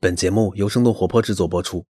本节目由生动活泼制作播出。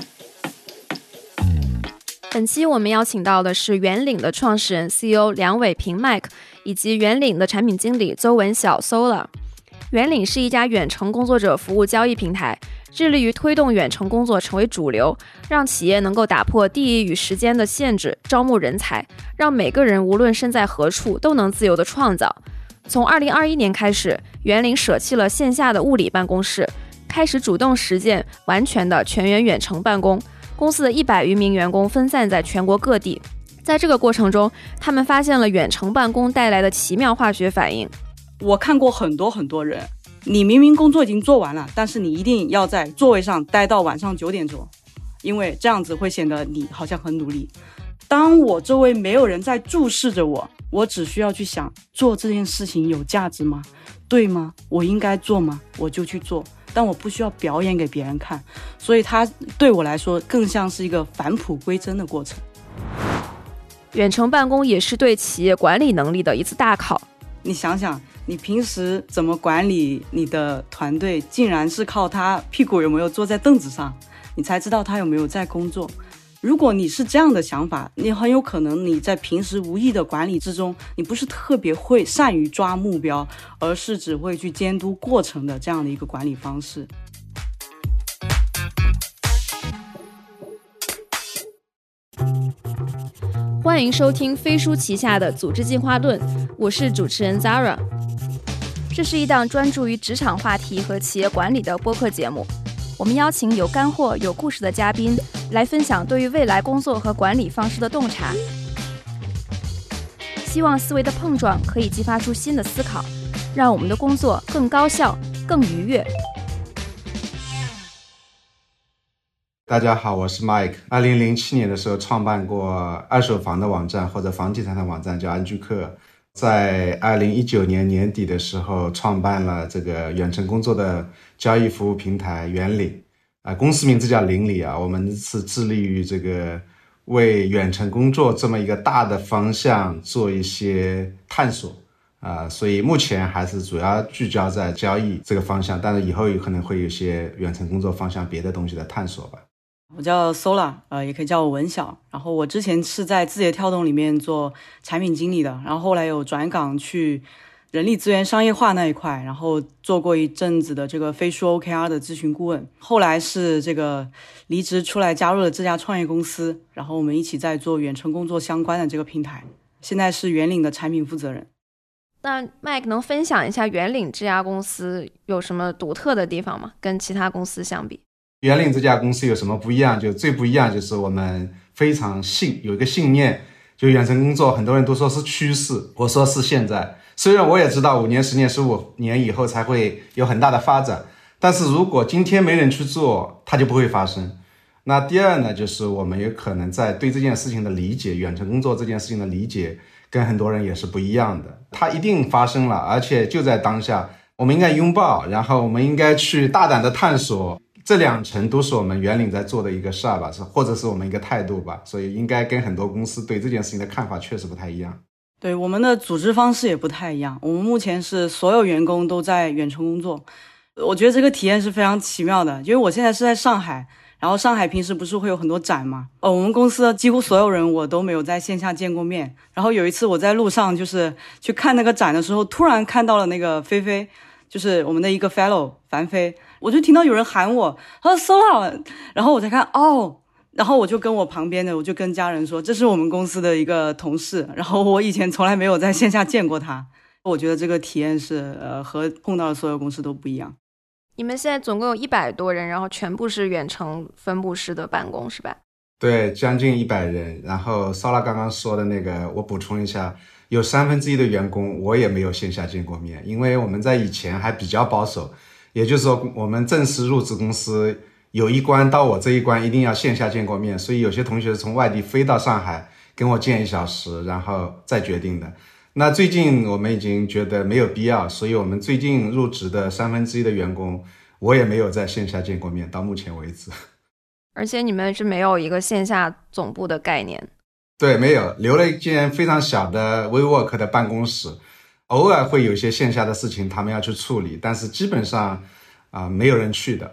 本期我们邀请到的是圆领的创始人 CEO 梁伟平 Mike 以及圆领的产品经理邹文晓 Sola。 圆领是一家远程工作者服务交易平台，致力于推动远程工作成为主流，让企业能够打破地域与时间的限制，招募人才，让每个人无论身在何处都能自由地创造。从2021年开始，圆领舍弃了线下的物理办公室，开始主动实践完全的全员远程办公。公司的100余名员工分散在全国各地，在这个过程中，他们发现了远程办公带来的奇妙化学反应。 我看过很多人，你明明工作已经做完了，但是你一定要在座位上待到晚上9点钟，因为这样子会显得你好像很努力。当我周围没有人在注视着我，我只需要去想，做这件事情有价值吗？对吗？我应该做吗？我就去做，但我不需要表演给别人看，所以它对我来说更像是一个返璞归真的过程。 远程办公也是对企业管理能力的一次大考。 你想想，你平时怎么管理你的团队，竟然是靠他屁股有没有坐在凳子上，你才知道他有没有在工作。如果你是这样的想法，你很有可能你在平时无意的管理之中，你不是特别会善于抓目标，而是只会去监督过程的这样的一个管理方式。 欢迎收听飞书旗下的组织进化论，我是主持人 Zara。 这是一档专注于职场话题和企业管理的播客节目，我们邀请有干货有故事的嘉宾来分享对于未来工作和管理方式的洞察，希望思维的碰撞可以激发出新的思考，让我们的工作更高效更愉悦。 大家好，我是 Mike。 2007年的时候创办过二手房的网站或者房地产的网站叫安居客，在2019年年底的时候创办了这个远程工作的交易服务平台圆领，公司名字叫邻里啊。我们是致力于这个为远程工作这么一个大的方向做一些探索所以目前还是主要聚焦在交易这个方向，但是以后有可能会有些远程工作方向别的东西的探索吧。 我叫 Sola， 也可以叫我文晓。然后我之前是在字节跳动里面做产品经理的，然后后来有转岗去人力资源商业化那一块，然后做过一阵子的这个飞书 OKR 的咨询顾问。后来是这个离职出来加入了这家创业公司，然后我们一起在做远程工作相关的这个平台，现在是圆领的产品负责人。 那 Mike 能分享一下圆领这家公司有什么独特的地方吗？跟其他公司相比， 圆领这家公司有什么不一样？就最不一样就是我们非常有一个信念，就远程工作很多人都说是趋势，我说是现在。虽然我也知道5年10年15年以后才会有很大的发展，但是如果今天没人去做，它就不会发生。那第二呢，就是我们有可能在对这件事情的理解，远程工作这件事情的理解跟很多人也是不一样的。它一定发生了，而且就在当下，我们应该拥抱，然后我们应该去大胆的探索。这2层都是我们圆领在做的一个事儿吧，或者是我们一个态度吧，所以应该跟很多公司对这件事情的看法确实不太一样。 对，我们的组织方式也不太一样，我们目前是所有员工都在远程工作。我觉得这个体验是非常奇妙的，因为我现在是在上海，然后上海平时不是会有很多展吗？我们公司的几乎所有人我都没有在线下见过面。然后有一次我在路上就是去看那个展的时候，突然看到了那个菲菲，就是我们的一个 fellow 樊飞，我就听到有人喊我，他说 Sola， 然后我才看然后我就跟我旁边的，我就跟家人说，这是我们公司的一个同事，然后我以前从来没有在线下见过他。我觉得这个体验是和碰到的所有公司都不一样。 你们现在总共有100多人，然后全部是远程分布式的办公是吧？ 对，将近100人。然后 Sola 刚刚说的那个我补充一下，有1/3的员工我也没有线下见过面，因为我们在以前还比较保守，也就是说我们正式入职公司有一关到我这一关一定要线下见过面，所以有些同学从外地飞到上海跟我见1小时然后再决定的。那最近我们已经觉得没有必要，所以我们最近入职的1/3的员工我也没有在线下见过面，到目前为止。 而且你们是没有一个线下总部的概念？ 对，没有，留了一间非常小的 WeWork 的办公室，偶尔会有一些线下的事情他们要去处理，但是基本上没有人去的。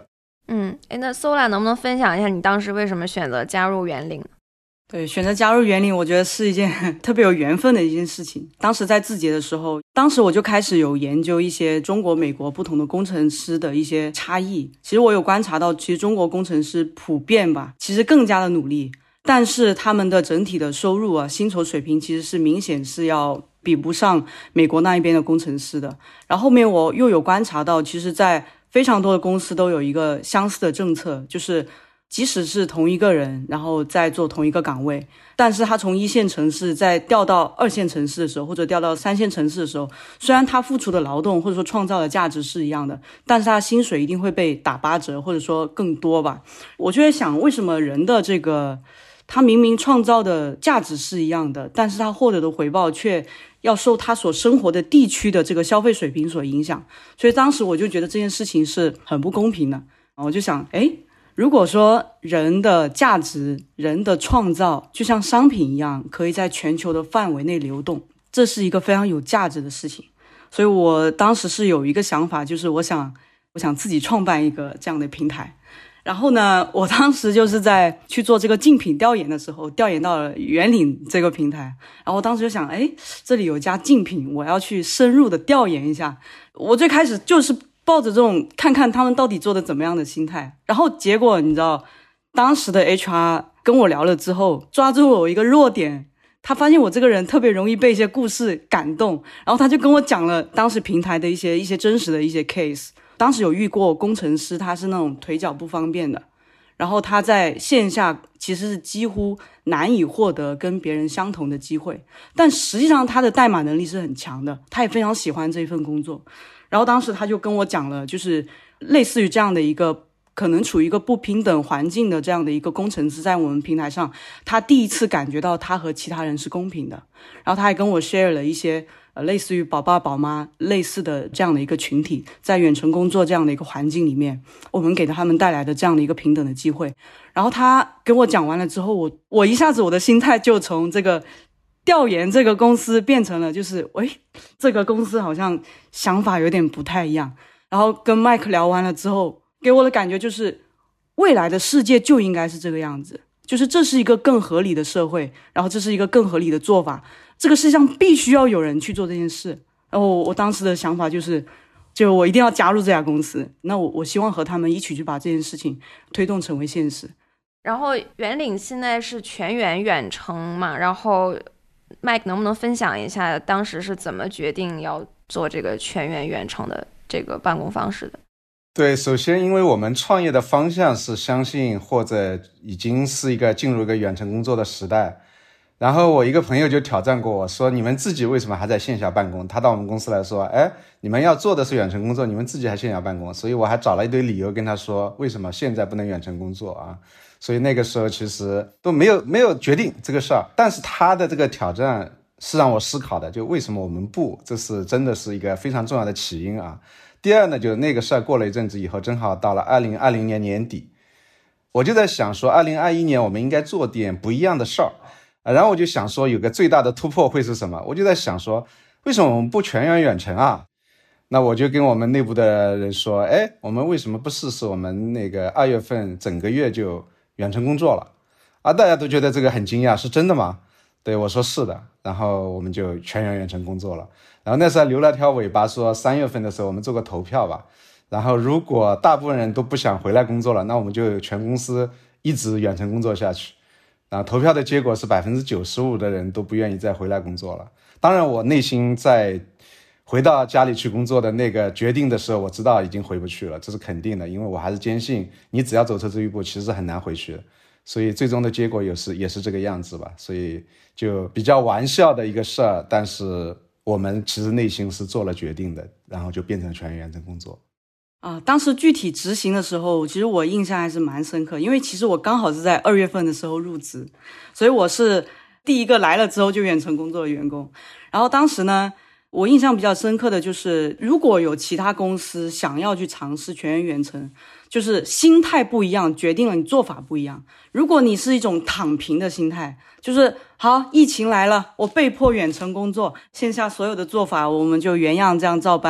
那 Sola 能不能分享一下你当时为什么选择加入圆领？ 对，选择加入圆领，我觉得是一件特别有缘分的一件事情。当时在字节的时候，当时我就开始有研究一些中国、美国不同的工程师的一些差异。其实我有观察到，其实中国工程师普遍吧，其实更加的努力，但是他们的整体的收入啊、薪酬水平其实是明显是要比不上美国那一边的工程师的。然后后面我又有观察到，其实在非常多的公司都有一个相似的政策，就是即使是同一个人，然后再做同一个岗位，但是他从一线城市再调到二线城市的时候，或者调到三线城市的时候，虽然他付出的劳动或者说创造的价值是一样的，但是他的薪水一定会被打8折，或者说更多吧。我就在想，为什么人的这个他明明创造的价值是一样的，但是他获得的回报却要受他所生活的地区的这个消费水平所影响。所以当时我就觉得这件事情是很不公平的。我就想，如果说人的价值、人的创造就像商品一样，可以在全球的范围内流动，这是一个非常有价值的事情。所以我当时是有一个想法，就是我想自己创办一个这样的平台。然后呢，我当时就是在去做这个竞品调研的时候，调研到了圆领这个平台。然后我当时就想，这里有家竞品，我要去深入的调研一下。我最开始就是抱着这种看看他们到底做的怎么样的心态，然后结果你知道，当时的 HR 跟我聊了之后，抓住我一个弱点，他发现我这个人特别容易被一些故事感动，然后他就跟我讲了当时平台的一些真实的一些 case。当时有遇过工程师，他是那种腿脚不方便的，然后他在线下其实是几乎难以获得跟别人相同的机会，但实际上他的代码能力是很强的，他也非常喜欢这份工作。然后当时他就跟我讲了，就是类似于这样的一个可能处于一个不平等环境的这样的一个工程师，在我们平台上他第一次感觉到他和其他人是公平的。然后他还跟我 share 了一些类似于宝爸宝妈类似的这样的一个群体，在远程工作这样的一个环境里面，我们给他们带来的这样的一个平等的机会。然后他跟我讲完了之后，我一下子我的心态就从这个调研这个公司变成了就是这个公司好像想法有点不太一样。然后跟麦克聊完了之后，给我的感觉就是未来的世界就应该是这个样子，就是这是一个更合理的社会，然后这是一个更合理的做法，这个世界上必须要有人去做这件事。然后我当时的想法就是我一定要加入这家公司，那我希望和他们一起去把这件事情推动成为现实。 然后圆领现在是全员远程嘛，然后Mike 能不能分享一下当时是怎么决定要做这个全员远程的这个办公方式的？ 对，首先因为我们创业的方向是相信或者已经是进入一个远程工作的时代。然后我一个朋友就挑战过我说，你们自己为什么还在线下办公？他到我们公司来说，你们要做的是远程工作，你们自己还线下办公。所以我还找了一堆理由跟他说为什么现在不能远程工作啊。所以那个时候其实都没有决定这个事儿，但是他的这个挑战是让我思考的，就为什么我们不，这是真的是一个非常重要的起因啊。第二呢，就那个事儿过了一阵子以后，正好到了2020年年底，我就在想说2021年我们应该做点不一样的事儿。然后我就想说有个最大的突破会是什么，我就在想说为什么我们不全员远程啊？那我就跟我们内部的人说，我们为什么不试试我们那个2月份整个月就远程工作了啊？大家都觉得这个很惊讶，是真的吗？对，我说是的。然后我们就全员远程工作了。然后那时候留了条尾巴说3月份的时候我们做个投票吧，然后如果大部分人都不想回来工作了，那我们就全公司一直远程工作下去。然后投票的结果是95%的人都不愿意再回来工作了。当然我内心在回到家里去工作的那个决定的时候，我知道已经回不去了，这是肯定的，因为我还是坚信你只要走出这一步其实很难回去的。所以最终的结果也是这个样子吧。所以就比较玩笑的一个事儿，但是我们其实内心是做了决定的，然后就变成全员远程工作。 当时具体执行的时候，其实我印象还是蛮深刻，因为其实我刚好是在2月份的时候入职，所以我是第一个来了之后就远程工作的员工。然后当时呢，我印象比较深刻的就是，如果有其他公司想要去尝试全员远程，就是心态不一样，决定了你做法不一样。如果你是一种躺平的心态，就是好，疫情来了，我被迫远程工作，线下所有的做法我们就原样这样照搬。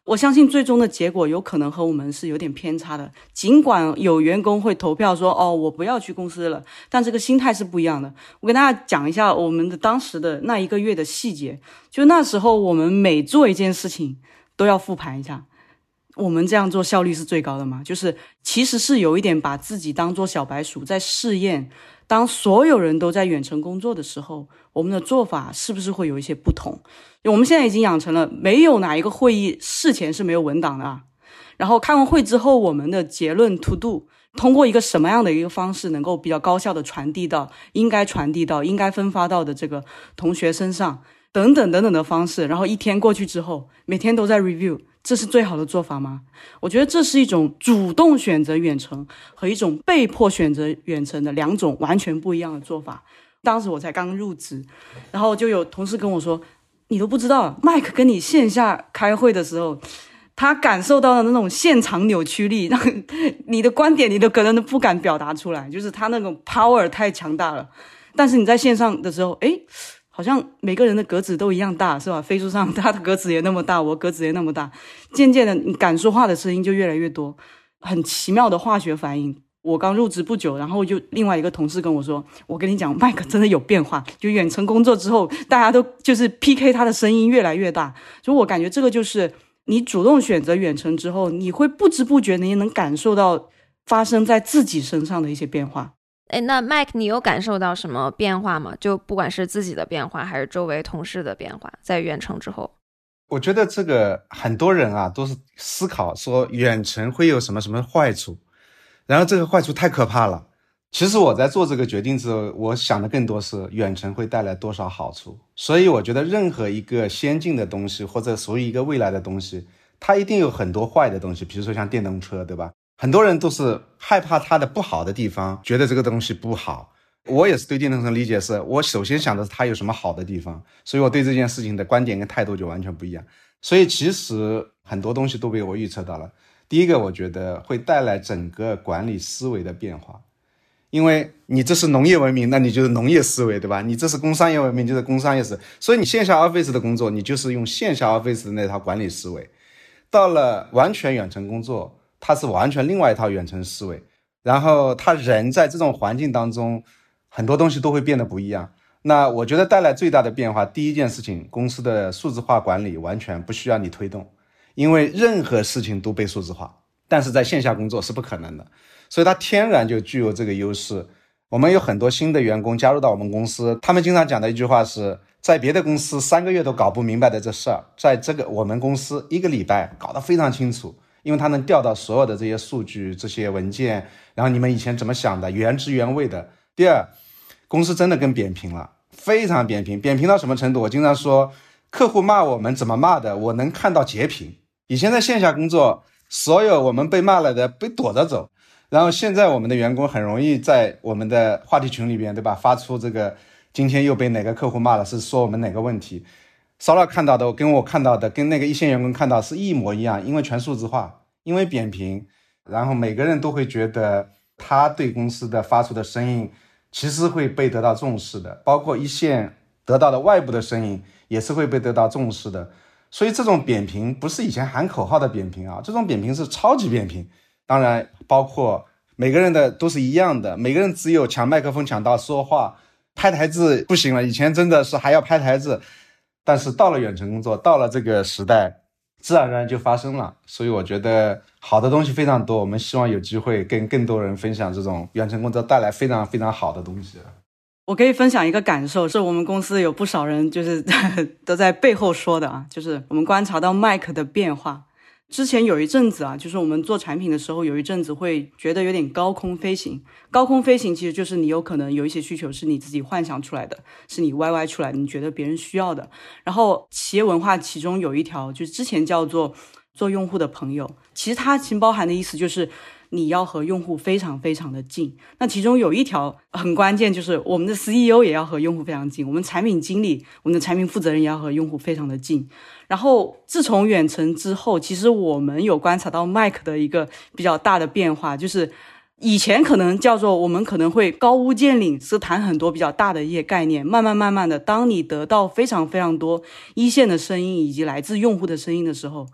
我相信最终的结果有可能和我们是有点偏差的，尽管有员工会投票说我不要去公司了，但这个心态是不一样的。我跟大家讲一下我们的当时的那1个月的细节，就那时候我们每做一件事情都要复盘一下，我们这样做效率是最高的吗？就是其实是有一点把自己当做小白鼠在试验，当所有人都在远程工作的时候，我们的做法是不是会有一些不同。我们现在已经养成了没有哪一个会议事前是没有文档的然后开完会之后我们的结论 to do 通过一个什么样的一个方式能够比较高效的传递到应该分发到的这个同学身上等等等等的方式，然后一天过去之后每天都在 review， 这是最好的做法吗？我觉得这是一种主动选择远程和一种被迫选择远程的2种完全不一样的做法。当时我才刚入职，然后就有同事跟我说，你都不知道麦克跟你线下开会的时候，他感受到的那种现场扭曲力，让你的观点你都可能都不敢表达出来，就是他那种 power 太强大了。但是你在线上的时候，好像每个人的格子都一样大，是吧？飞书上他的格子也那么大，我格子也那么大，渐渐的你敢说话的声音就越来越多，很奇妙的化学反应。我刚入职不久，然后就另外一个同事跟我说，我跟你讲麦克真的有变化，就远程工作之后大家都就是 PK 他的声音越来越大。所以我感觉这个就是你主动选择远程之后，你会不知不觉你也能感受到发生在自己身上的一些变化。 那 Mike 你有感受到什么变化吗？就不管是自己的变化还是周围同事的变化，在远程之后。 我觉得这个很多人都是思考说远程会有什么什么坏处，然后这个坏处太可怕了。其实我在做这个决定之后，我想的更多是远程会带来多少好处。所以我觉得任何一个先进的东西或者属于一个未来的东西，它一定有很多坏的东西，比如说像电动车，对吧？很多人都是害怕它的不好的地方，觉得这个东西不好。我也是对电动车理解是，我首先想的是它有什么好的地方，所以我对这件事情的观点跟态度就完全不一样。所以其实很多东西都被我预测到了。第一个，我觉得会带来整个管理思维的变化，因为你这是农业文明，那你就是农业思维，对吧？你这是工商业文明，就是工商业思维。所以你线下 office 的工作，你就是用线下 office 的那套管理思维。到了完全远程工作，它是完全另外一套远程思维，然后他人在这种环境当中很多东西都会变得不一样。那我觉得带来最大的变化，第一件事情，公司的数字化管理完全不需要你推动，因为任何事情都被数字化，但是在线下工作是不可能的，所以它天然就具有这个优势。我们有很多新的员工加入到我们公司，他们经常讲的一句话是，在别的公司3个月都搞不明白的这事儿，在这个我们公司1个礼拜搞得非常清楚，因为它能调到所有的这些数据这些文件，然后你们以前怎么想的，原汁原味的。第二，公司真的更扁平了，非常扁平。扁平到什么程度？我经常说客户骂我们怎么骂的，我能看到截屏。以前在线下工作，所有我们被骂了的被躲着走，然后现在我们的员工很容易在我们的话题群里边，对吧，发出这个今天又被哪个客户骂了，是说我们哪个问题。骚扰看到的跟我看到的跟那个一线员工看到是一模一样，因为全数字化，因为扁平，然后每个人都会觉得他对公司的发出的声音其实会被得到重视的，包括一线得到的外部的声音也是会被得到重视的。所以这种扁平不是以前喊口号的扁平这种扁平是超级扁平。当然包括每个人的都是一样的，每个人只有抢麦克风抢到说话，拍台字不行了，以前真的是还要拍台字，但是到了远程工作，到了这个时代，自然而然就发生了。所以我觉得好的东西非常多，我们希望有机会跟更多人分享这种远程工作带来非常非常好的东西。 我可以分享一个感受，是我们公司有不少人就是都在背后说的就是我们观察到 Mike 的变化。之前有一阵子就是我们做产品的时候，有一阵子会觉得有点高空飞行。高空飞行其实就是你有可能有一些需求是你自己幻想出来的，是你 YY 出来的，你觉得别人需要的。然后企业文化其中有一条就是之前叫做做用户的朋友，其实它其实包含的意思就是你要和用户非常非常的近。那其中有一条很关键，就是我们的 CEO 也要和用户非常近，我们产品经理我们的产品负责人也要和用户非常的近。然后自从远程之后，其实我们有观察到 Mike 的一个比较大的变化，就是以前可能叫做我们可能会高屋建瓴，是谈很多比较大的一些概念，慢慢的当你得到非常非常多一线的声音以及来自用户的声音的时候，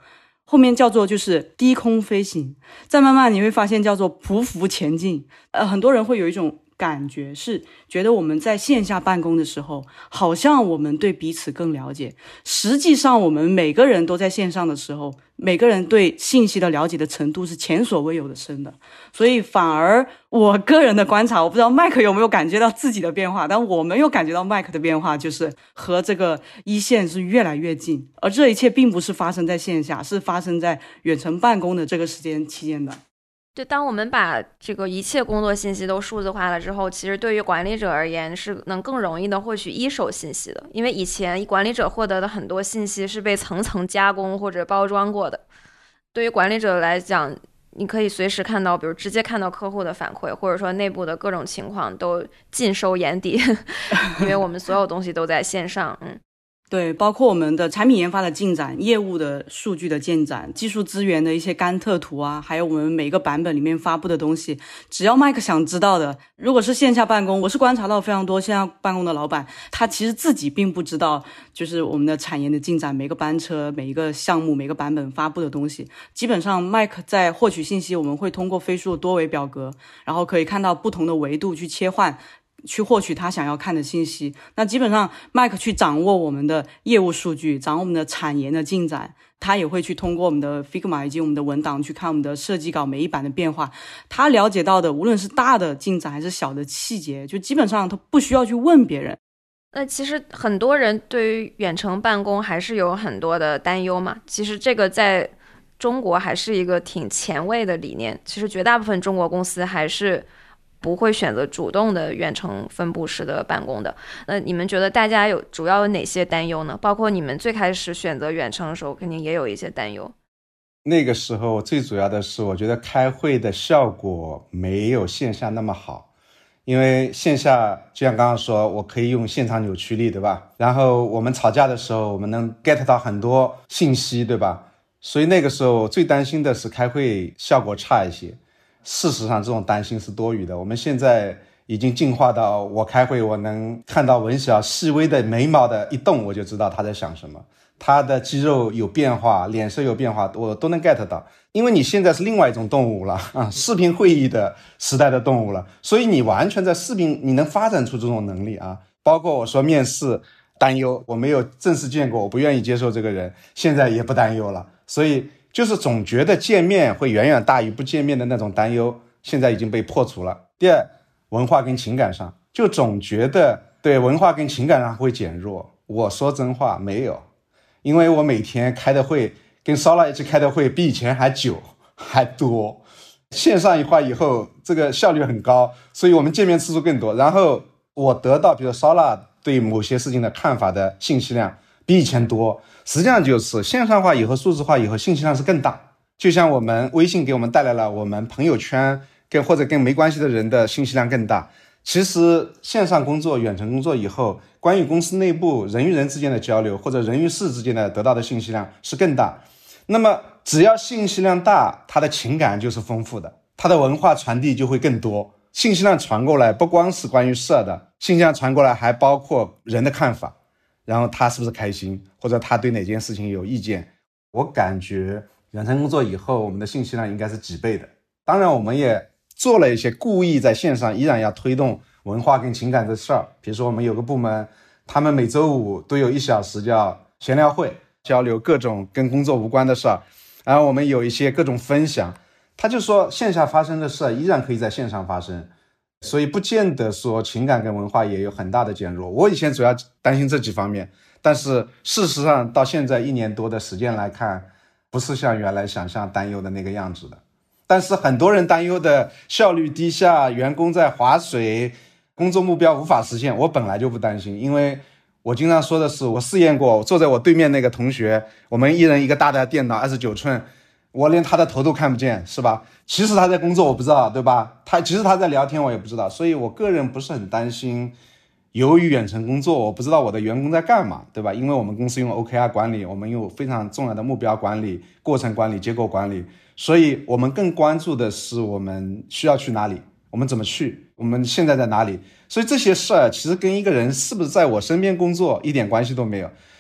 后面叫做就是低空飞行，再慢慢你会发现叫做匍匐前进。很多人会有一种感觉是觉得我们在线下办公的时候，好像我们对彼此更了解。实际上我们每个人都在线上的时候，每个人对信息的了解的程度是前所未有的深的。所以反而我个人的观察，我不知道麦克有没有感觉到自己的变化，但我们有感觉到麦克的变化，就是和这个一线是越来越近。而这一切并不是发生在线下，是发生在远程办公的这个时间期间的。 对，当我们把这个一切工作信息都数字化了之后，其实对于管理者而言是能更容易的获取一手信息的，因为以前管理者获得的很多信息是被层层加工或者包装过的。对于管理者来讲，你可以随时看到，比如直接看到客户的反馈，或者说内部的各种情况都尽收眼底因为我们所有东西都在线上。 对，包括我们的产品研发的进展、业务的数据的进展、技术资源的一些甘特图啊，还有我们每个版本里面发布的东西，只要麦克想知道的，如果是线下办公，我是观察到非常多线下办公的老板，他其实自己并不知道，就是我们的产研的进展，每个班车、每一个项目、每个版本发布的东西，基本上麦克在获取信息，我们会通过飞书的多维表格，然后可以看到不同的维度去切换，去获取他想要看的信息。那基本上麦克去掌握我们的业务数据，掌握我们的产研的进展，他也会去通过我们的 Figma 以及我们的文档去看我们的设计稿每一版的变化。他了解到的无论是大的进展还是小的细节，就基本上他不需要去问别人。 那其实很多人对于远程办公还是有很多的担忧嘛，其实这个在中国还是一个挺前卫的理念，其实绝大部分中国公司还是不会选择主动的远程分布式的办公的。那你们觉得大家主要有哪些担忧呢？包括你们最开始选择远程的时候肯定也有一些担忧。 那个时候最主要的是我觉得开会的效果没有线下那么好，因为线下就像刚刚说，我可以用现场扭曲力，对吧？然后我们吵架的时候我们能 get 到很多信息，对吧？所以那个时候最担心的是开会效果差一些。事实上这种担心是多余的，我们现在已经进化到我开会我能看到文小细微的眉毛的一动，我就知道他在想什么，他的肌肉有变化，脸色有变化，我都能 get 到。因为你现在是另外一种动物了视频会议的时代的动物了，所以你完全在视频你能发展出这种能力啊。包括我说面试担忧，我没有正式见过，我不愿意接受这个人，现在也不担忧了。所以就是总觉得见面会远远大于不见面的那种担忧，现在已经被破除了。第二，文化跟情感上，就总觉得对文化跟情感上会减弱。我说真话没有，因为我每天开的会跟Sola一起开的会比以前还久还多，线上化以后这个效率很高，所以我们见面次数更多。然后我得到比如Sola对某些事情的看法的信息量比以前多，实际上就是线上化以后数字化以后信息量是更大。就像我们微信给我们带来了我们朋友圈或者跟没关系的人的信息量更大，其实线上工作远程工作以后，关于公司内部人与人之间的交流或者人与事之间的得到的信息量是更大。那么只要信息量大，它的情感就是丰富的，它的文化传递就会更多。信息量传过来不光是关于事的，信息量传过来还包括人的看法，然后他是不是开心，或者他对哪件事情有意见。我感觉远程工作以后我们的信息量应该是几倍的。当然我们也做了一些故意在线上依然要推动文化跟情感的事儿，比如说我们有个部门，他们每周五都有1小时叫闲聊会，交流各种跟工作无关的事儿，然后我们有一些各种分享。他就说线下发生的事依然可以在线上发生，所以不见得说情感跟文化也有很大的减弱。我以前主要担心这几方面，但是事实上到现在1年多的时间来看，不是像原来想象担忧的那个样子的。但是很多人担忧的效率低下，员工在划水，工作目标无法实现，我本来就不担心。因为我经常说的是，我试验过，坐在我对面那个同学，我们一人一个大的电脑29寸，我连他的头都看不见，是吧？其实他在工作我不知道，对吧？其实他在聊天我也不知道，所以我个人不是很担心由于远程工作我不知道我的员工在干嘛，对吧？因为我们公司用 OKR 管理，我们有非常重要的目标管理、过程管理、结构管理，所以我们更关注的是我们需要去哪里，我们怎么去，我们现在在哪里。所以这些事儿其实跟一个人是不是在我身边工作一点关系都没有。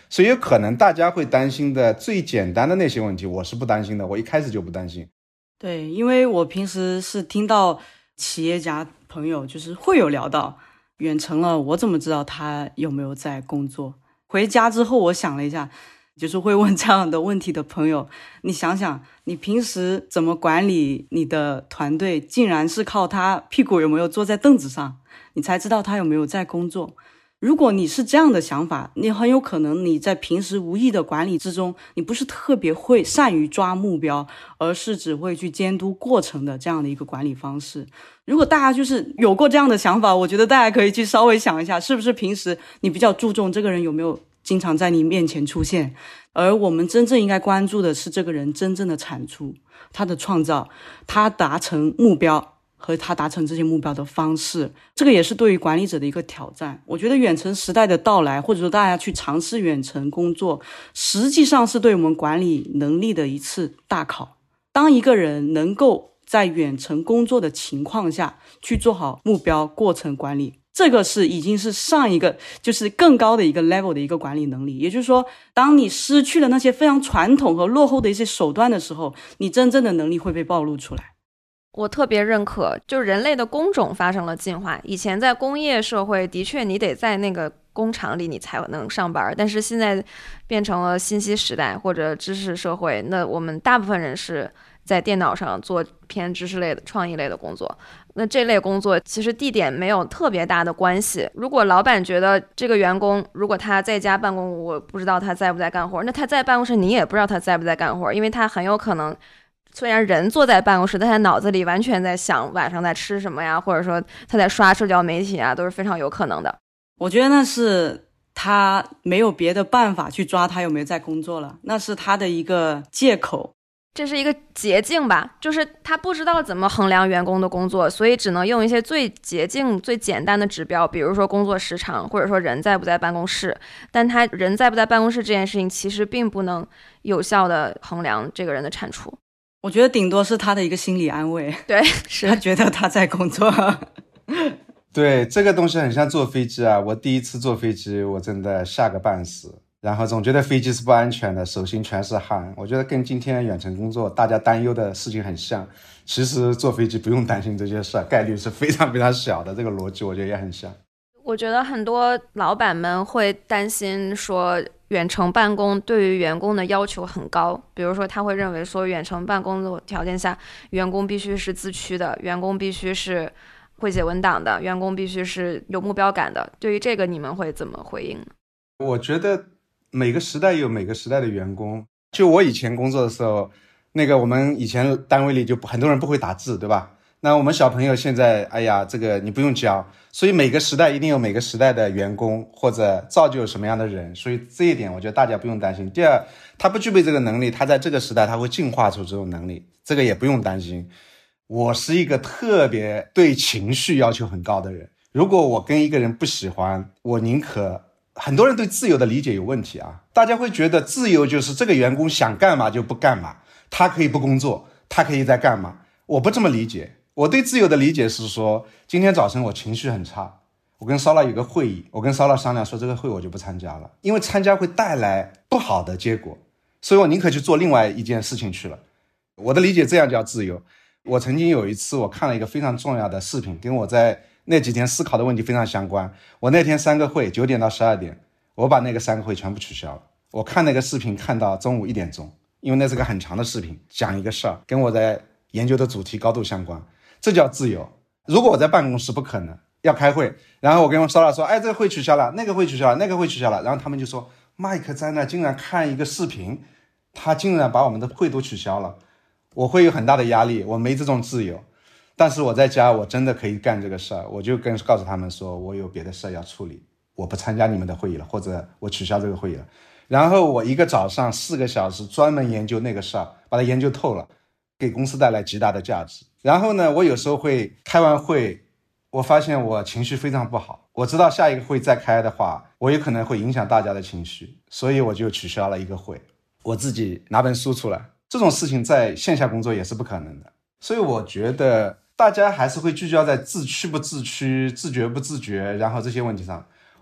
所以有可能大家会担心的最简单的那些问题，我是不担心的，我一开始就不担心。 对，因为我平时是听到企业家朋友就是会有聊到远程了，我怎么知道他有没有在工作？回家之后我想了一下，就是会问这样的问题的朋友，你想想你平时怎么管理你的团队，竟然是靠他屁股有没有坐在凳子上，你才知道他有没有在工作。如果你是这样的想法，你很有可能你在平时无意的管理之中，你不是特别会善于抓目标，而是只会去监督过程的这样的一个管理方式。如果大家就是有过这样的想法，我觉得大家可以去稍微想一下，是不是平时你比较注重这个人有没有经常在你面前出现，而我们真正应该关注的是这个人真正的产出，他的创造，他达成目标和他达成这些目标的方式，这个也是对于管理者的一个挑战。我觉得远程时代的到来，或者说大家去尝试远程工作，实际上是对我们管理能力的一次大考。当一个人能够在远程工作的情况下去做好目标过程管理，这个是已经是上一个就是更高的一个 level 的一个管理能力。也就是说，当你失去了那些非常传统和落后的一些手段的时候，你真正的能力会被暴露出来。 我特别认可，就是人类的工种发生了进化。以前在工业社会，的确你得在那个工厂里你才能上班，但是现在变成了信息时代或者知识社会，那我们大部分人是在电脑上做偏知识类的创意类的工作。那这类工作其实地点没有特别大的关系。如果老板觉得这个员工如果他在家办公，我不知道他在不在干活，那他在办公室你也不知道他在不在干活，因为他很有可能虽然人坐在办公室，但他脑子里完全在想晚上在吃什么呀，或者说他在刷社交媒体啊，都是非常有可能的。 我觉得那是他没有别的办法去抓他有没有在工作了，那是他的一个借口。 这是一个捷径吧，就是他不知道怎么衡量员工的工作，所以只能用一些最捷径最简单的指标，比如说工作时长，或者说人在不在办公室。但他人在不在办公室这件事情其实并不能有效的衡量这个人的产出。 我觉得顶多是他的一个心理安慰， 对，是他觉得他在工作。 对，这个东西很像坐飞机啊，我第一次坐飞机我真的吓个半死，然后总觉得飞机是不安全的，手心全是汗。我觉得跟今天远程工作大家担忧的事情很像，其实坐飞机不用担心这些事，概率是非常非常小的，这个逻辑我觉得也很像。 我觉得很多老板们会担心说远程办公对于员工的要求很高，比如说他会认为说远程办公的条件下，员工必须是自驱的，员工必须是会写文档的，员工必须是有目标感的。对于这个你们会怎么回应呢？ 我觉得每个时代有每个时代的员工，就我以前工作的时候，那个我们以前单位里就很多人不会打字，对吧？那我们小朋友现在，哎呀，这个你不用教，所以每个时代一定有每个时代的员工或者造就什么样的人，所以这一点我觉得大家不用担心。第二，他不具备这个能力，他在这个时代他会进化出这种能力，这个也不用担心。我是一个特别对情绪要求很高的人，如果我跟一个人不喜欢，我宁可，很多人对自由的理解有问题啊，大家会觉得自由就是这个员工想干嘛就不干嘛，他可以不工作，他可以在干嘛，我不这么理解。我对自由的理解是说，今天早晨我情绪很差，我跟烧腊有个会议，我跟烧腊商量说这个会我就不参加了，因为参加会带来不好的结果，所以我宁可去做另外一件事情去了。我的理解这样叫自由。我曾经有一次我看了一个非常重要的视频，跟我在那几天思考的问题非常相关。我那天3个会9点到12点，我把那个3个会全部取消了。我看那个视频看到中午1点钟，因为那是个很长的视频，讲一个事儿跟我在研究的主题高度相关，这叫自由。如果我在办公室不可能要开会，然后我跟烧腊说，哎，这个会取消了，那个会取消了，那个会取消了，然后他们就说麦克在那竟然看一个视频，他竟然把我们的会都取消了，我会有很大的压力，我没这种自由。但是我在家我真的可以干这个事儿，我就告诉他们说我有别的事要处理，我不参加你们的会议了，或者我取消这个会议了。然后我一个早上4个小时专门研究那个事儿，把它研究透了，给公司带来极大的价值。然后呢，我有时候会开完会，我发现我情绪非常不好，我知道下一个会再开的话，我有可能会影响大家的情绪，所以我就取消了一个会，我自己拿本书出来。这种事情在线下工作也是不可能的，所以我觉得大家还是会聚焦在自驱不自驱、自觉不自觉，然后这些问题上。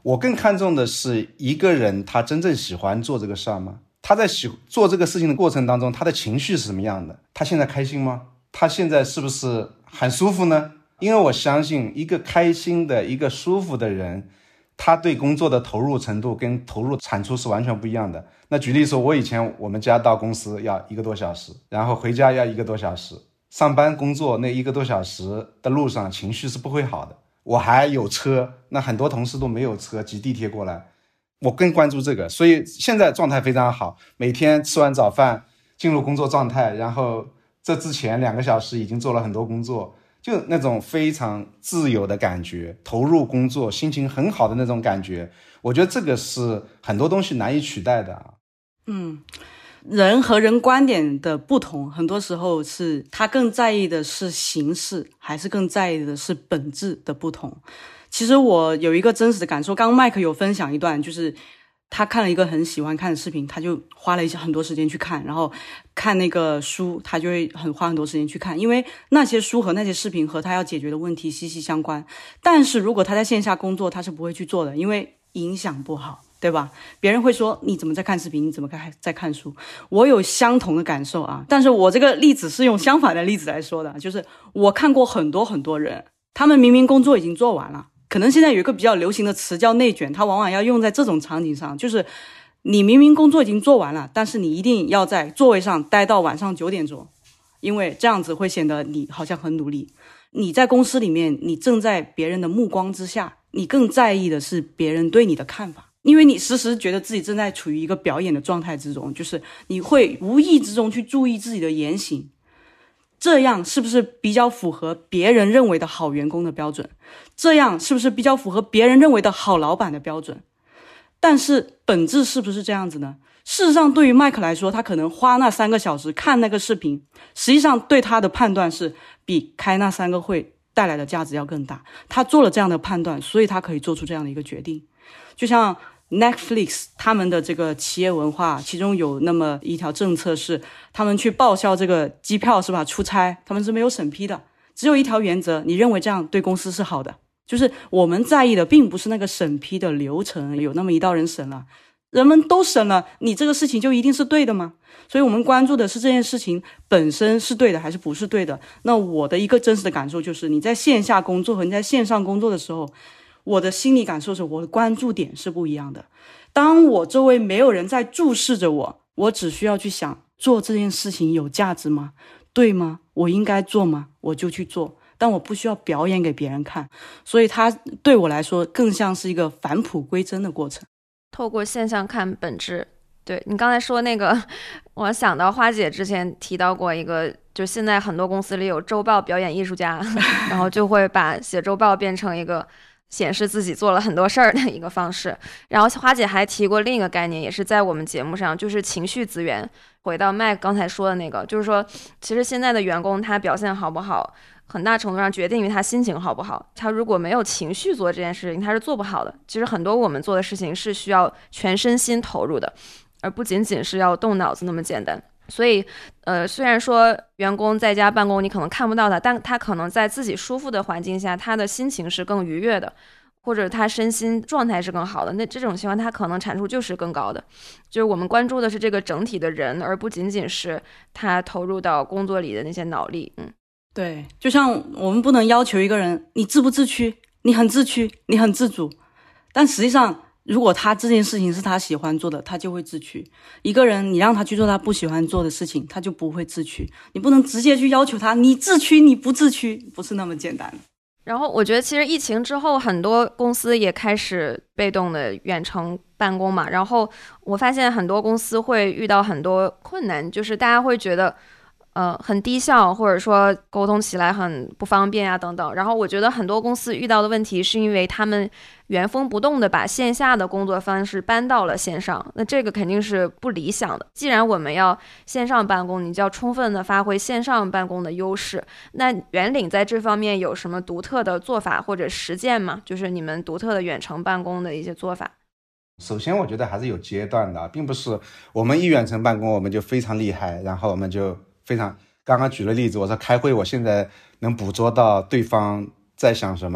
我更看重的是一个人他真正喜欢做这个事儿吗？他在做这个事情的过程当中，他的情绪是什么样的？他现在开心吗？他现在是不是很舒服呢？因为我相信一个开心的一个舒服的人，他对工作的投入程度跟投入产出是完全不一样的。那举例说，我们家到公司要1个多小时，然后回家要1个多小时，上班工作那1个多小时的路上情绪是不会好的。我还有车，那很多同事都没有车，挤地铁过来，我更关注这个。所以现在状态非常好，每天吃完早饭进入工作状态，然后这之前2个小时已经做了很多工作，就那种非常自由的感觉，投入工作心情很好的那种感觉，我觉得这个是很多东西难以取代的。 人和人观点的不同，很多时候是他更在意的是形式，还是更在意的是本质的不同。其实我有一个真实的感受，刚刚麦克有分享一段，就是他看了一个很喜欢看的视频，他就花了很多时间去看，然后看那个书他就会花很多时间去看，因为那些书和那些视频和他要解决的问题息息相关。但是如果他在线下工作，他是不会去做的，因为影响不好，对吧？别人会说你怎么在看视频，你怎么在看书。我有相同的感受啊，但是我这个例子是用相反的例子来说的，就是我看过很多人，他们明明工作已经做完了，可能现在有一个比较流行的词叫内卷，它往往要用在这种场景上，就是你明明工作已经做完了，但是你一定要在座位上待到晚上9点钟，因为这样子会显得你好像很努力。你在公司里面，你正在别人的目光之下，你更在意的是别人对你的看法，因为你时时觉得自己正在处于一个表演的状态之中，就是你会无意之中去注意自己的言行，这样是不是比较符合别人认为的好员工的标准？这样是不是比较符合别人认为的好老板的标准？但是本质是不是这样子呢？事实上，对于麦克来说，他可能花那3个小时看那个视频，实际上对他的判断是比开那3个会带来的价值要更大。他做了这样的判断，所以他可以做出这样的一个决定。就像 Netflix 他们的这个企业文化，其中有那么一条政策是，他们去报销这个机票是吧？出差他们是没有审批的，只有一条原则，你认为这样对公司是好的。就是我们在意的并不是那个审批的流程，有那么一道人审了，人们都审了，你这个事情就一定是对的吗？所以我们关注的是这件事情本身是对的还是不是对的。那我的一个真实的感受就是，你在线下工作和你在线上工作的时候，我的心理感受是我的关注点是不一样的。当我周围没有人在注视着我，我只需要去想，做这件事情有价值吗？对吗？我应该做吗？我就去做，但我不需要表演给别人看。所以它对我来说更像是一个返璞归真的过程。 透过现象看本质。对，你刚才说那个，我想到花姐之前提到过一个，就现在很多公司里有周报表演艺术家，然后就会把写周报变成一个显示自己做了很多事儿的一个方式。然后花姐还提过另一个概念，也是在我们节目上，就是情绪资源。回到麦刚才说的那个，就是说其实现在的员工他表现好不好，很大程度上决定于他心情好不好。他如果没有情绪做这件事情，他是做不好的。其实很多我们做的事情是需要全身心投入的，而不仅仅是要动脑子那么简单。所以虽然说员工在家办公你可能看不到他，但他可能在自己舒服的环境下，他的心情是更愉悦的，或者他身心状态是更好的，那这种情况他可能产出就是更高的。就是我们关注的是这个整体的人，而不仅仅是他投入到工作里的那些脑力。 对，就像我们不能要求一个人你自不自驱，你很自驱，你很自主，但实际上如果他这件事情是他喜欢做的，他就会自驱。一个人你让他去做他不喜欢做的事情，他就不会自驱。你不能直接去要求他你自驱你不自驱，不是那么简单。 然后我觉得其实疫情之后很多公司也开始被动的远程办公嘛，然后我发现很多公司会遇到很多困难，就是大家会觉得很低效，或者说沟通起来很不方便啊等等。然后我觉得很多公司遇到的问题是因为他们原封不动的把线下的工作方式搬到了线上，那这个肯定是不理想的。既然我们要线上办公，你就要充分的发挥线上办公的优势。那圆领在这方面有什么独特的做法或者实践吗？就是你们独特的远程办公的一些做法。 首先我觉得还是有阶段的，并不是我们一远程办公我们就非常厉害，然后我们就非常，刚刚举了例子，我说开会我现在能捕捉到对方在想什么，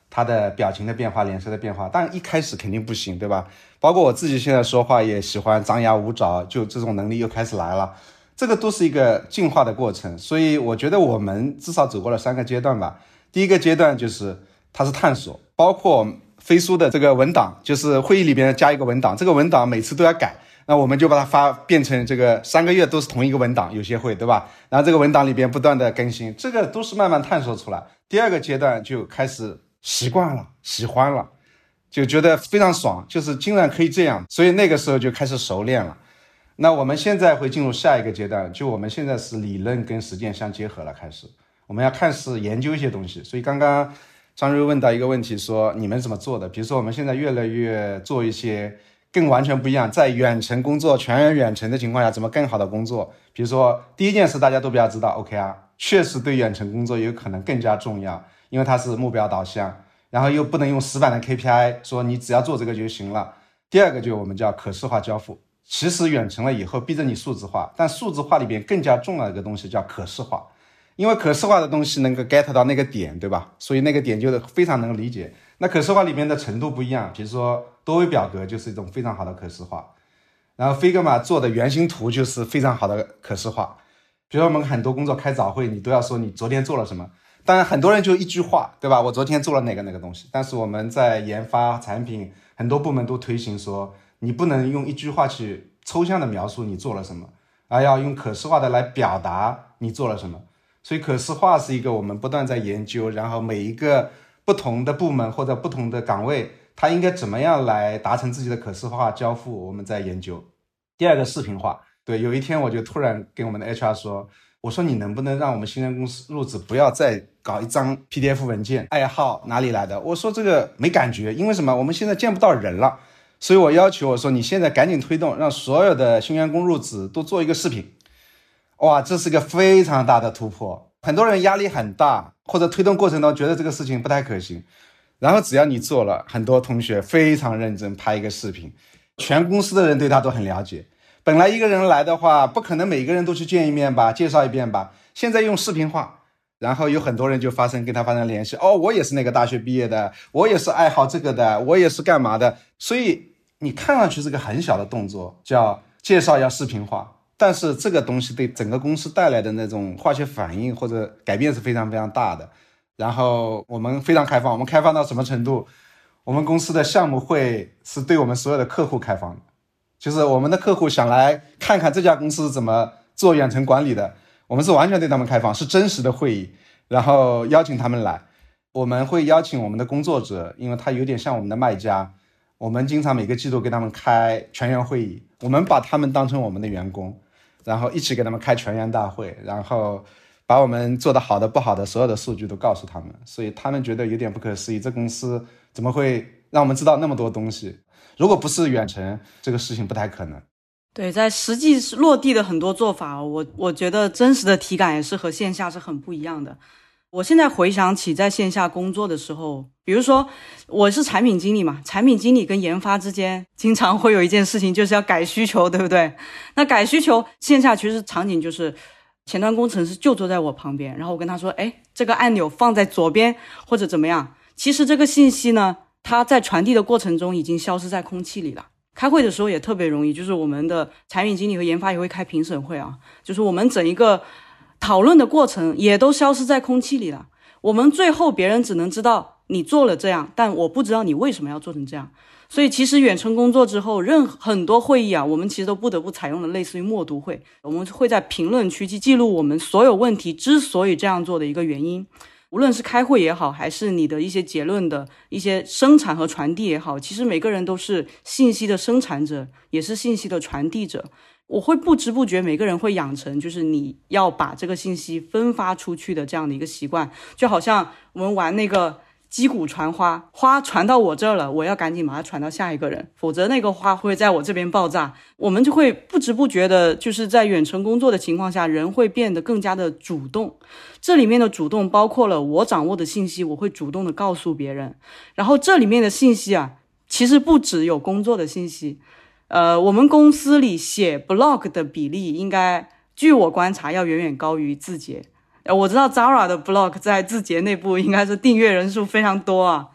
他的表情的变化，脸色的变化。但一开始肯定不行，对吧？包括我自己现在说话也喜欢张牙舞爪，就这种能力又开始来了，这个都是一个进化的过程。所以我觉得我们至少走过了3个阶段吧。第一个阶段就是它是探索，包括飞书的这个文档，就是会议里边加一个文档，这个文档每次都要改，那我们就把它变成这个3个月都是同一个文档，有些会，对吧？然后这个文档里边不断的更新，这个都是慢慢探索出来。第二个阶段就开始习惯了，喜欢了，就觉得非常爽，就是竟然可以这样，所以那个时候就开始熟练了。那我们现在会进入下一个阶段，就我们现在是理论跟实践相结合了，开始我们要开始研究一些东西。所以刚刚张瑞问到一个问题，说你们怎么做的？比如说我们现在越来越做一些更完全不一样，在远程工作全员远程的情况下怎么更好的工作。比如说第一件事大家都比较知道 OKR， 确实对远程工作有可能更加重要，因为它是目标导向，然后又不能用死板的 KPI 说你只要做这个就行了。第二个就我们叫可视化交付，其实远程了以后逼着你数字化，但数字化里边更加重要的一个东西叫可视化，因为可视化的东西能够 get 到那个点，对吧？所以那个点就非常能理解。那可视化里面的程度不一样，比如说多维表格就是一种非常好的可视化，然后 Figma 做的原型图就是非常好的可视化。比如说我们很多工作开早会，你都要说你昨天做了什么，当然很多人就一句话，对吧？我昨天做了哪个东西。但是我们在研发产品，很多部门都推行说你不能用一句话去抽象的描述你做了什么，而要用可视化的来表达你做了什么。所以可视化是一个我们不断在研究，然后每一个不同的部门或者不同的岗位，它应该怎么样来达成自己的可视化交付，我们在研究。第二个视频化，对，有一天我就突然跟我们的 HR 说，我说你能不能让我们新人公司入职不要再搞一张 PDF 文件，爱好哪里来的？我说这个没感觉，因为什么？我们现在见不到人了，所以我要求我说你现在赶紧推动，让所有的新员工入职都做一个视频。哇，这是个非常大的突破，很多人压力很大，或者推动过程中觉得这个事情不太可行，然后只要你做了，很多同学非常认真拍一个视频，全公司的人对他都很了解。本来一个人来的话，不可能每个人都去见一面吧，介绍一遍吧，现在用视频化，然后有很多人就跟他发生联系，哦，我也是那个大学毕业的，我也是爱好这个的，我也是干嘛的。所以你看上去是个很小的动作，叫介绍要视频化，但是这个东西对整个公司带来的那种化学反应或者改变是非常非常大的。然后我们非常开放，我们开放到什么程度？我们公司的项目会是对我们所有的客户开放的，就是我们的客户想来看看这家公司怎么做远程管理的，我们是完全对他们开放，是真实的会议，然后邀请他们来。我们会邀请我们的工作者，因为他有点像我们的卖家，我们经常每个季度给他们开全员会议，我们把他们当成我们的员工，然后一起给他们开全员大会，然后把我们做的好的不好的所有的数据都告诉他们，所以他们觉得有点不可思议，这公司怎么会让我们知道那么多东西？如果不是远程，这个事情不太可能。 对，在实际落地的很多做法，我觉得真实的体感也是和线下是很不一样的。我现在回想起在线下工作的时候，比如说我是产品经理嘛，产品经理跟研发之间经常会有一件事情，就是要改需求，对不对？那改需求线下其实场景就是前端工程师就坐在我旁边，然后我跟他说，哎，这个按钮放在左边或者怎么样，其实这个信息呢，它在传递的过程中已经消失在空气里了。开会的时候也特别容易，就是我们的产品经理和研发也会开评审会啊，就是我们整一个讨论的过程也都消失在空气里了。我们最后别人只能知道你做了这样，但我不知道你为什么要做成这样。所以其实远程工作之后，很多会议啊，我们其实都不得不采用了类似于默读会，我们会在评论区去记录我们所有问题之所以这样做的一个原因。无论是开会也好，还是你的一些结论的一些生产和传递也好，其实每个人都是信息的生产者，也是信息的传递者。我会不知不觉每个人会养成就是你要把这个信息分发出去的这样的一个习惯，就好像我们玩那个击鼓传花，花传到我这儿了，我要赶紧把它传到下一个人，否则那个花会在我这边爆炸。我们就会不知不觉的就是在远程工作的情况下，人会变得更加的主动。这里面的主动包括了我掌握的信息我会主动的告诉别人，然后这里面的信息啊，其实不只有工作的信息。我们公司里写 blog 的比例应该据我观察要远远高于字节。我知道 Zara 的 blog 在字节内部应该是订阅人数非常多啊，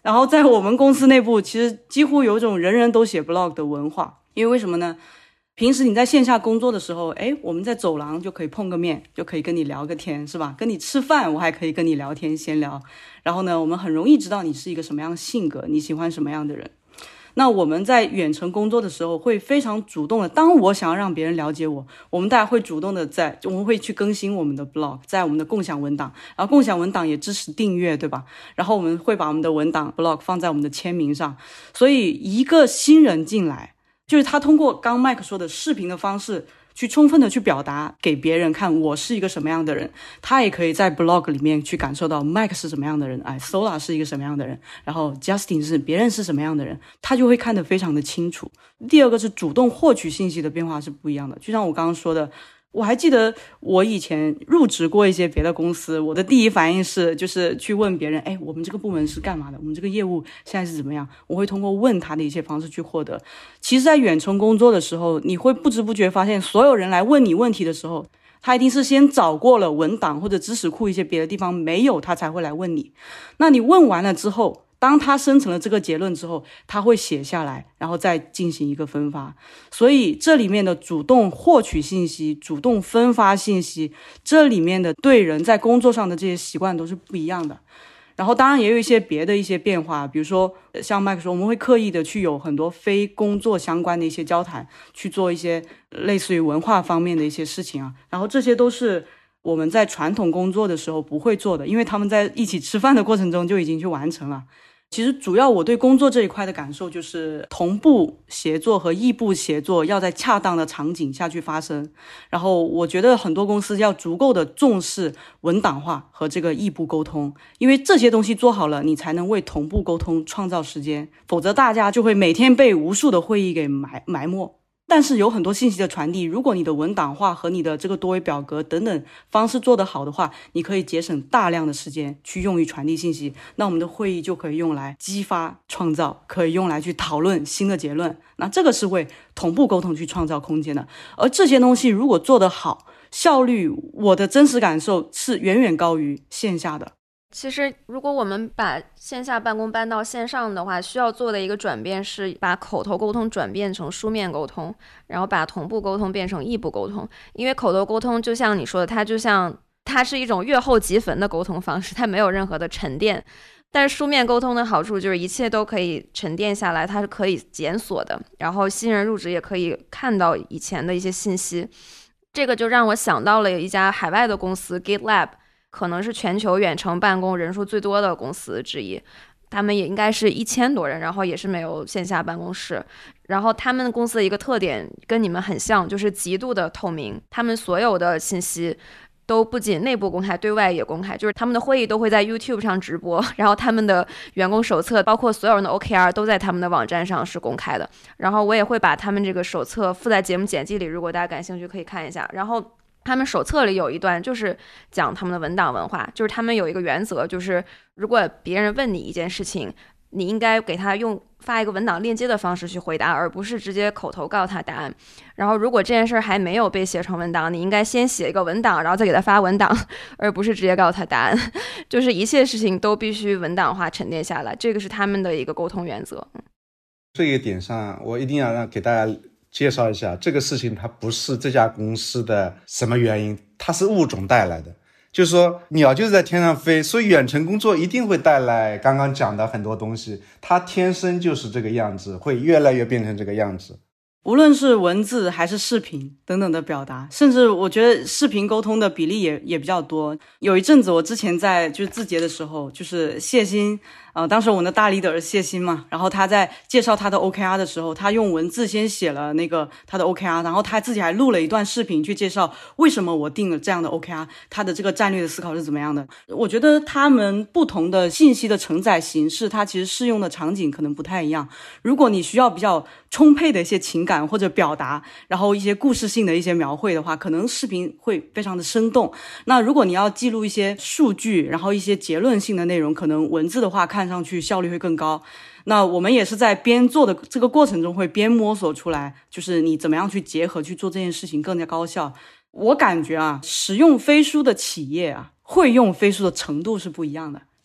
然后在我们公司内部，其实几乎有一种人人都写 blog 的文化。因为为什么呢？平时你在线下工作的时候，我们在走廊就可以碰个面，就可以跟你聊个天，是吧？跟你吃饭，我还可以跟你聊天闲聊。然后呢，我们很容易知道你是一个什么样的性格，你喜欢什么样的人。那我们在远程工作的时候会非常主动的，当我想要让别人了解我们大家会主动的我们会去更新我们的 blog， 在我们的共享文档，然后共享文档也支持订阅，对吧？然后我们会把我们的文档 blog 放在我们的签名上。所以一个新人进来，就是他通过刚 Mike 说的视频的方式去充分的去表达给别人看我是一个什么样的人，他也可以在 blog 里面去感受到 Mike 是什么样的人，Sola 是一个什么样的人，然后 Justin 是别人是什么样的人，他就会看得非常的清楚。第二个是主动获取信息的变化是不一样的，就像我刚刚说的，我还记得我以前入职过一些别的公司，我的第一反应是就是去问别人，我们这个部门是干嘛的，我们这个业务现在是怎么样，我会通过问他的一些方式去获得。其实在远程工作的时候，你会不知不觉发现所有人来问你问题的时候，他一定是先找过了文档或者知识库一些别的地方没有，他才会来问你。那你问完了之后，当他生成了这个结论之后，他会写下来，然后再进行一个分发。所以这里面的主动获取信息，主动分发信息，这里面的对人在工作上的这些习惯都是不一样的。然后当然也有一些别的一些变化，比如说像麦克说，我们会刻意的去有很多非工作相关的一些交谈，去做一些类似于文化方面的一些事情啊。然后这些都是我们在传统工作的时候不会做的，因为他们在一起吃饭的过程中就已经去完成了。其实主要我对工作这一块的感受就是同步协作和异步协作要在恰当的场景下去发生。然后我觉得很多公司要足够的重视文档化和这个异步沟通，因为这些东西做好了，你才能为同步沟通创造时间，否则大家就会每天被无数的会议给埋没。但是有很多信息的传递，如果你的文档化和你的这个多维表格等等方式做得好的话，你可以节省大量的时间去用于传递信息，那我们的会议就可以用来激发创造，可以用来去讨论新的结论，那这个是为同步沟通去创造空间的。而这些东西如果做得好，效率我的真实感受是远远高于线下的。 其实如果我们把线下办公搬到线上的话，需要做的一个转变是把口头沟通转变成书面沟通，然后把同步沟通变成异步沟通。因为口头沟通就像你说的，它是一种阅后即焚的沟通方式，它没有任何的沉淀。但是书面沟通的好处就是一切都可以沉淀下来，它是可以检索的，然后新人入职也可以看到以前的一些信息。这个就让我想到了一家海外的公司 GitLab，可能是全球远程办公人数最多的公司之一，他们也应该是1000多人，然后也是没有线下办公室。然后他们公司的一个特点跟你们很像，就是极度的透明，他们所有的信息都不仅内部公开，对外也公开，就是他们的会议都会在 YouTube 上直播，然后他们的员工手册包括所有人的 OKR 都在他们的网站上是公开的。然后我也会把他们这个手册附在节目简介里，如果大家感兴趣可以看一下。然后他们手册里有一段就是讲他们的文档文化，就是他们有一个原则，就是如果别人问你一件事情，你应该给他用发一个文档链接的方式去回答，而不是直接口头告诉他答案。然后如果这件事还没有被写成文档，你应该先写一个文档，然后再给他发文档，而不是直接告诉他答案。就是一切事情都必须文档化沉淀下来，这个是他们的一个沟通原则。 这个点上我一定要给大家介绍一下，这个事情它不是这家公司的什么原因，它是物种带来的。就是说鸟就是在天上飞，所以远程工作一定会带来刚刚讲的很多东西，它天生就是这个样子，会越来越变成这个样子。 无论是文字还是视频等等的表达，甚至我觉得视频沟通的比例也比较多。有一阵子我之前在就是字节的时候，就是谢鑫当时我们的大 leader 是谢鑫嘛，然后他在介绍他的 OKR 的时候，他用文字先写了那个他的 OKR， 然后他自己还录了一段视频去介绍为什么我定了这样的 OKR， 他的这个战略的思考是怎么样的。我觉得他们不同的信息的承载形式，它其实适用的场景可能不太一样。如果你需要比较充沛的一些情感或者表达，然后一些故事性的一些描绘的话，可能视频会非常的生动。那如果你要记录一些数据，然后一些结论性的内容，可能文字的话看上去效率会更高。那我们也是在边做的这个过程中会边摸索出来，就是你怎么样去结合去做这件事情更加高效。我感觉使用飞书的企业会用飞书的程度是不一样的。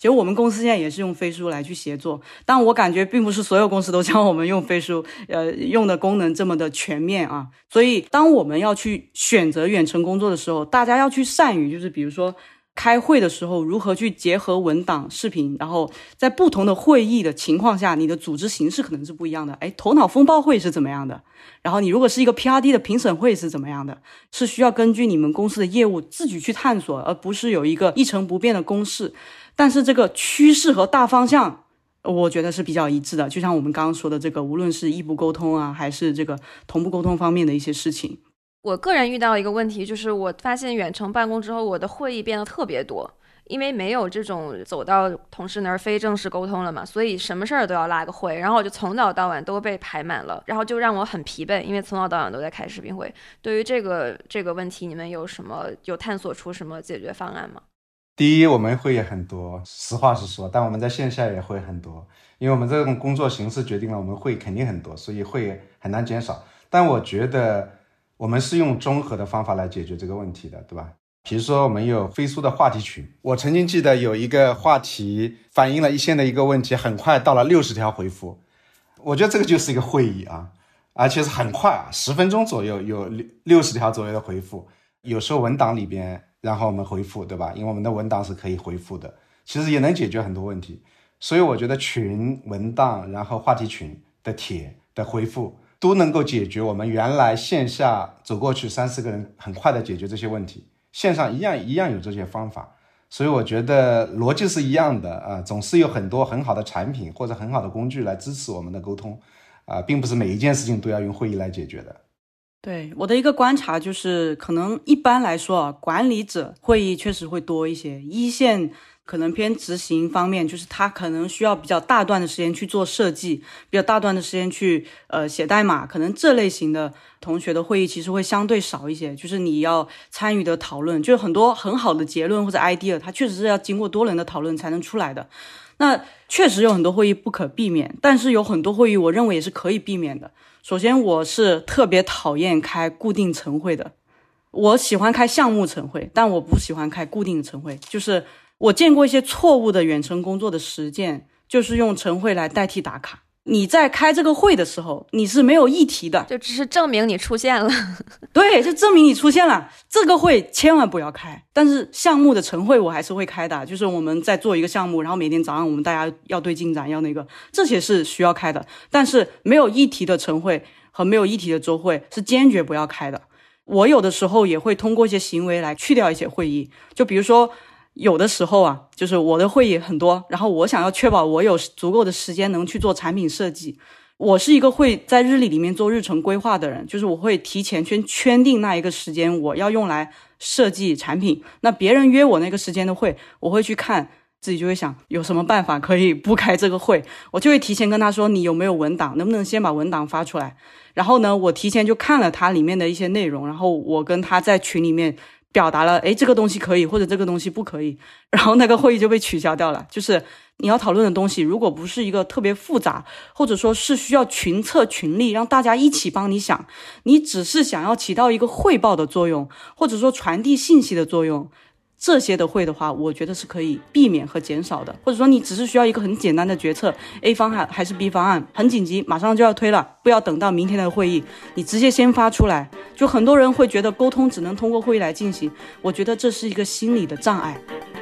其实我们公司现在也是用飞书来去协作，但我感觉并不是所有公司都像我们用飞书用的功能这么的全面啊。所以当我们要去选择远程工作的时候，大家要去善于就是比如说开会的时候如何去结合文档视频，然后在不同的会议的情况下，你的组织形式可能是不一样的。头脑风暴会是怎么样的，然后你如果是一个 PRD 的评审会是怎么样的，是需要根据你们公司的业务自己去探索，而不是有一个一成不变的公式。但是这个趋势和大方向我觉得是比较一致的，就像我们刚刚说的这个无论是异步沟通啊还是这个同步沟通方面的一些事情。 我个人遇到一个问题，就是我发现远程办公之后我的会议变得特别多，因为没有这种走到同事那儿非正式沟通了嘛，所以什么事儿都要拉个会，然后我就从早到晚都被排满了，然后就让我很疲惫，因为从早到晚都在开视频会。对于这个问题，你们有探索出什么解决方案吗？ 第一，我们会也很多，实话实说，但我们在线下也会很多，因为我们这种工作形式决定了我们会肯定很多，所以会很难减少。但我觉得我们是用综合的方法来解决这个问题的，对吧？比如说我们有飞书的话题群，我曾经记得有一个话题反映了一线的一个问题，很快到了60条回复，我觉得这个就是一个会议啊，而且是很快啊，10分钟左右有60条左右的回复，有时候文档里边然后我们回复，对吧？因为我们的文档是可以回复的，其实也能解决很多问题。所以我觉得群文档然后话题群的帖的回复都能够解决我们原来线下走过去3-4个人很快的解决这些问题，线上一样有这些方法。所以我觉得逻辑是一样的总是有很多很好的产品或者很好的工具来支持我们的沟通并不是每一件事情都要用会议来解决的。 对，我的一个观察就是，可能一般来说管理者会议确实会多一些，一线可能偏执行方面，就是他可能需要比较大段的时间去做设计，比较大段的时间去写代码，可能这类型的同学的会议其实会相对少一些，就是你要参与的讨论，就是很多很好的结论或者 idea， 它确实是要经过多人的讨论才能出来的。那确实有很多会议不可避免，但是有很多会议我认为也是可以避免的。首先我是特别讨厌开固定晨会的，我喜欢开项目晨会，但我不喜欢开固定的晨会。就是我见过一些错误的远程工作的实践，就是用晨会来代替打卡。你在开这个会的时候你是没有议题的， 就只是证明你出现了对，就证明你出现了，这个会千万不要开。但是项目的晨会我还是会开的，就是我们在做一个项目，然后每天早上我们大家要对进展，要那个，这些是需要开的。但是没有议题的晨会和没有议题的周会是坚决不要开的。我有的时候也会通过一些行为来去掉一些会议，就比如说有的时候就是我的会议很多，然后我想要确保我有足够的时间能去做产品设计。我是一个会在日历里面做日程规划的人，就是我会提前圈定那一个时间我要用来设计产品。那别人约我那个时间的会，我会去看，自己就会想有什么办法可以不开这个会，我就会提前跟他说你有没有文档，能不能先把文档发出来。然后呢，我提前就看了它里面的一些内容，然后我跟他在群里面表达了这个东西可以或者这个东西不可以，然后那个会议就被取消掉了。就是你要讨论的东西如果不是一个特别复杂，或者说是需要群策群力让大家一起帮你想，你只是想要起到一个汇报的作用，或者说传递信息的作用，这些的会的话我觉得是可以避免和减少的。或者说你只是需要一个很简单的决策， A 方案还是 B 方案，很紧急马上就要推了，不要等到明天的会议，你直接先发出来。就很多人会觉得沟通只能通过会议来进行，我觉得这是一个心理的障碍。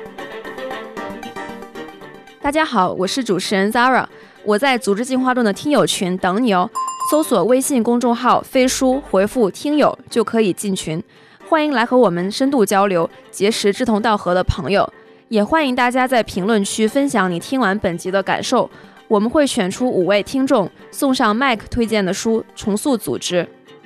大家好，我是主持人 Zara， 我在组织进化论的听友群等你哦，搜索微信公众号飞书回复听友就可以进群，欢迎来和我们深度交流，结识志同道合的朋友，也欢迎大家在评论区分享你听完本集的感受，我们会选出5位听众送上 Mike 推荐的书《重塑组织》。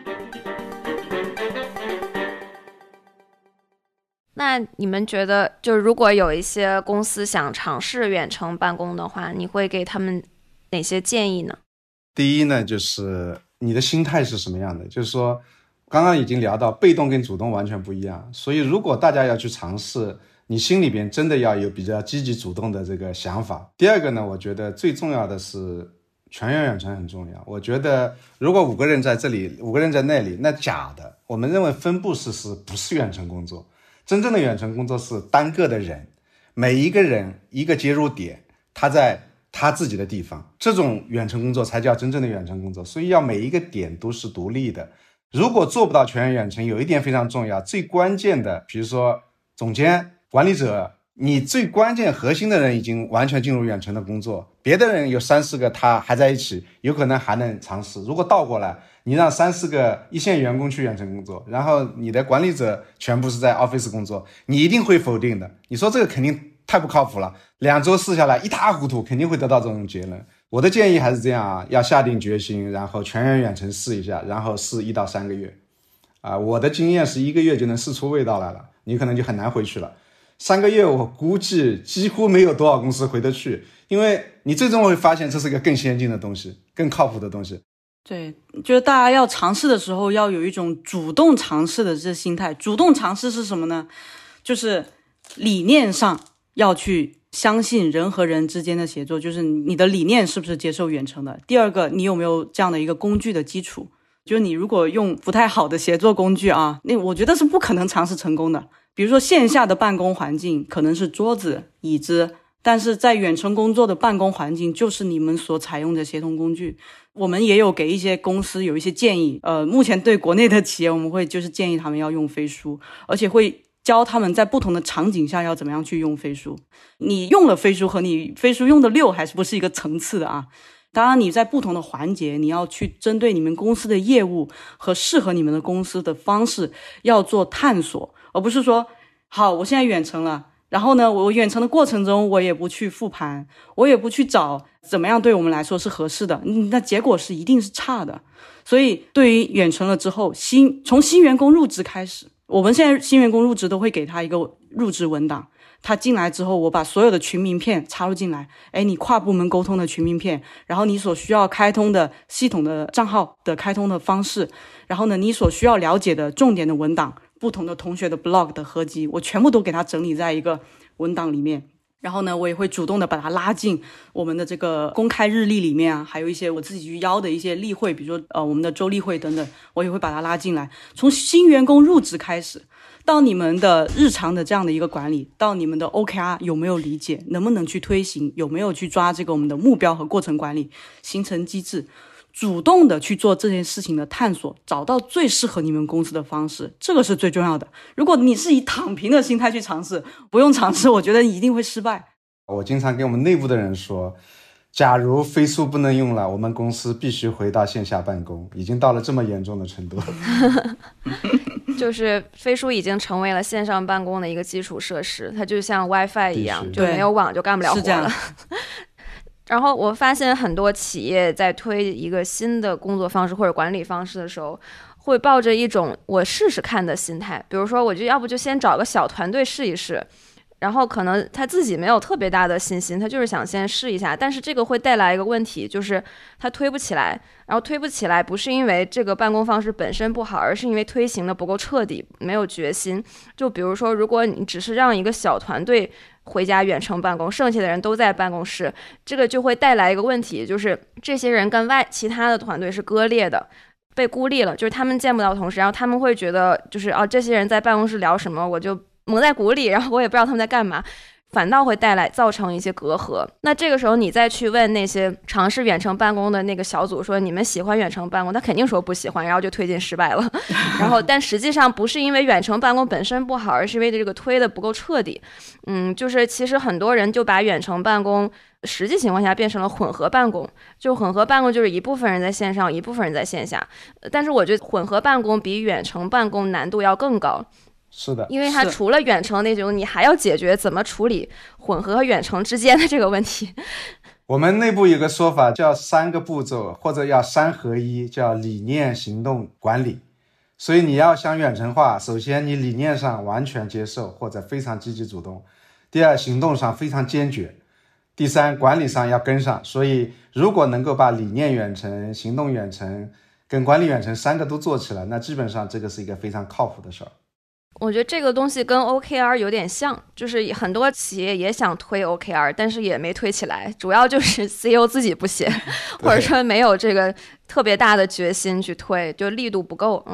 那你们觉得，就如果有一些公司想尝试远程办公的话，你会给他们哪些建议呢？ 第一呢，就是你的心态是什么样的，就是说刚刚已经聊到被动跟主动完全不一样，所以如果大家要去尝试，你心里边真的要有比较积极主动的这个想法。第二个呢，我觉得最重要的是全员远程很重要。我觉得如果5个人在这里5个人在那里，那假的，我们认为分布式是不是远程工作，真正的远程工作是单个的人， 每一个人一个接入点，他在他自己的地方，这种远程工作才叫真正的远程工作。所以要每一个点都是独立的。如果做不到全员远程，有一点非常重要，最关键的，比如说总监、管理者，你最关键核心的人已经完全进入远程的工作，别的人有3-4个他还在一起，有可能还能尝试。如果倒过来，你让3-4个一线员工去远程工作，然后你的管理者全部是在 office 工作，你一定会否定的。你说这个肯定太不靠谱了，2周试下来一塌糊涂，肯定会得到这种结论。我的建议还是这样啊，要下定决心，然后全员远程试一下，然后试1到3个月。我的经验是1个月就能试出味道来了，你可能就很难回去了。3个月我估计几乎没有多少公司回得去，因为你最终会发现这是一个更先进的东西，更靠谱的东西。 对，就是大家要尝试的时候要有一种主动尝试的这心态。主动尝试是什么呢？就是理念上要去相信人和人之间的协作，就是你的理念是不是接受远程的。第二个，你有没有这样的一个工具的基础，就是你如果用不太好的协作工具啊，那我觉得是不可能尝试成功的。比如说线下的办公环境可能是桌子、椅子，但是在远程工作的办公环境就是你们所采用的协同工具。我们也有给一些公司有一些建议，目前对国内的企业我们会就是建议他们要用飞书，而且会教他们在不同的场景下要怎么样去用飞书。你用了飞书和你飞书用的溜还是不是一个层次的啊。当然你在不同的环节你要去针对你们公司的业务和适合你们的公司的方式要做探索，而不是说好我现在远程了，然后呢我远程的过程中我也不去复盘，我也不去找怎么样对我们来说是合适的，那结果是一定是差的。所以对于远程了之后，从新员工入职开始，我们现在新员工入职都会给他一个入职文档，他进来之后我把所有的群名片插入进来，你跨部门沟通的群名片，然后你所需要开通的系统的账号的开通的方式，然后呢你所需要了解的重点的文档，不同的同学的 blog 的合集，我全部都给他整理在一个文档里面。然后呢我也会主动的把它拉进我们的这个公开日历里面啊，还有一些我自己去邀的一些例会，比如说我们的周例会等等，我也会把它拉进来。从新员工入职开始，到你们的日常的这样的一个管理，到你们的 OKR 有没有理解，能不能去推行，有没有去抓这个我们的目标和过程管理，形成机制，主动的去做这件事情的探索，找到最适合你们公司的方式，这个是最重要的。如果你是以躺平的心态去尝试，不用尝试，我觉得一定会失败。 我经常跟我们内部的人说，假如飞书不能用了，我们公司必须回到线下办公，已经到了这么严重的程度。 就是飞书已经成为了线上办公的一个基础设施，它就像 WiFi 一样，就没有网就干不了活了。然后我发现很多企业在推一个新的工作方式或者管理方式的时候，会抱着一种我试试看的心态，比如说我就要不就先找个小团队试一试，然后可能他自己没有特别大的信心，他就是想先试一下，但是这个会带来一个问题，就是他推不起来。然后推不起来不是因为这个办公方式本身不好，而是因为推行的不够彻底，没有决心。就比如说如果你只是让一个小团队回家远程办公，剩下的人都在办公室，这个就会带来一个问题，就是这些人跟其他的团队是割裂的，被孤立了，就是他们见不到同事，然后他们会觉得就是这些人在办公室聊什么我就蒙在鼓里，然后我也不知道他们在干嘛，反倒会造成一些隔阂。那这个时候你再去问那些尝试远程办公的那个小组说你们喜欢远程办公，他肯定说不喜欢，然后就推进失败了。然后但实际上不是因为远程办公本身不好，而是因为这个推的不够彻底。就是其实很多人就把远程办公实际情况下变成了混合办公，就混合办公就是一部分人在线上，一部分人在线下。但是我觉得混合办公比远程办公难度要更高。 是的， 因为它除了远程那种，你还要解决怎么处理混合和远程之间的这个问题。 我们内部有个说法叫3个步骤，或者要3合1，叫理念、行动、管理。所以你要想远程化，首先你理念上完全接受或者非常积极主动，第二行动上非常坚决，第三管理上要跟上。所以如果能够把理念远程、行动远程跟管理远程3个都做起来，那基本上这个是一个非常靠谱的事儿。 我觉得这个东西跟 OKR 有点像，就是很多企业也想推 OKR， 但是也没推起来，主要就是 CEO 自己不写，或者说没有这个特别大的决心去推，就力度不够。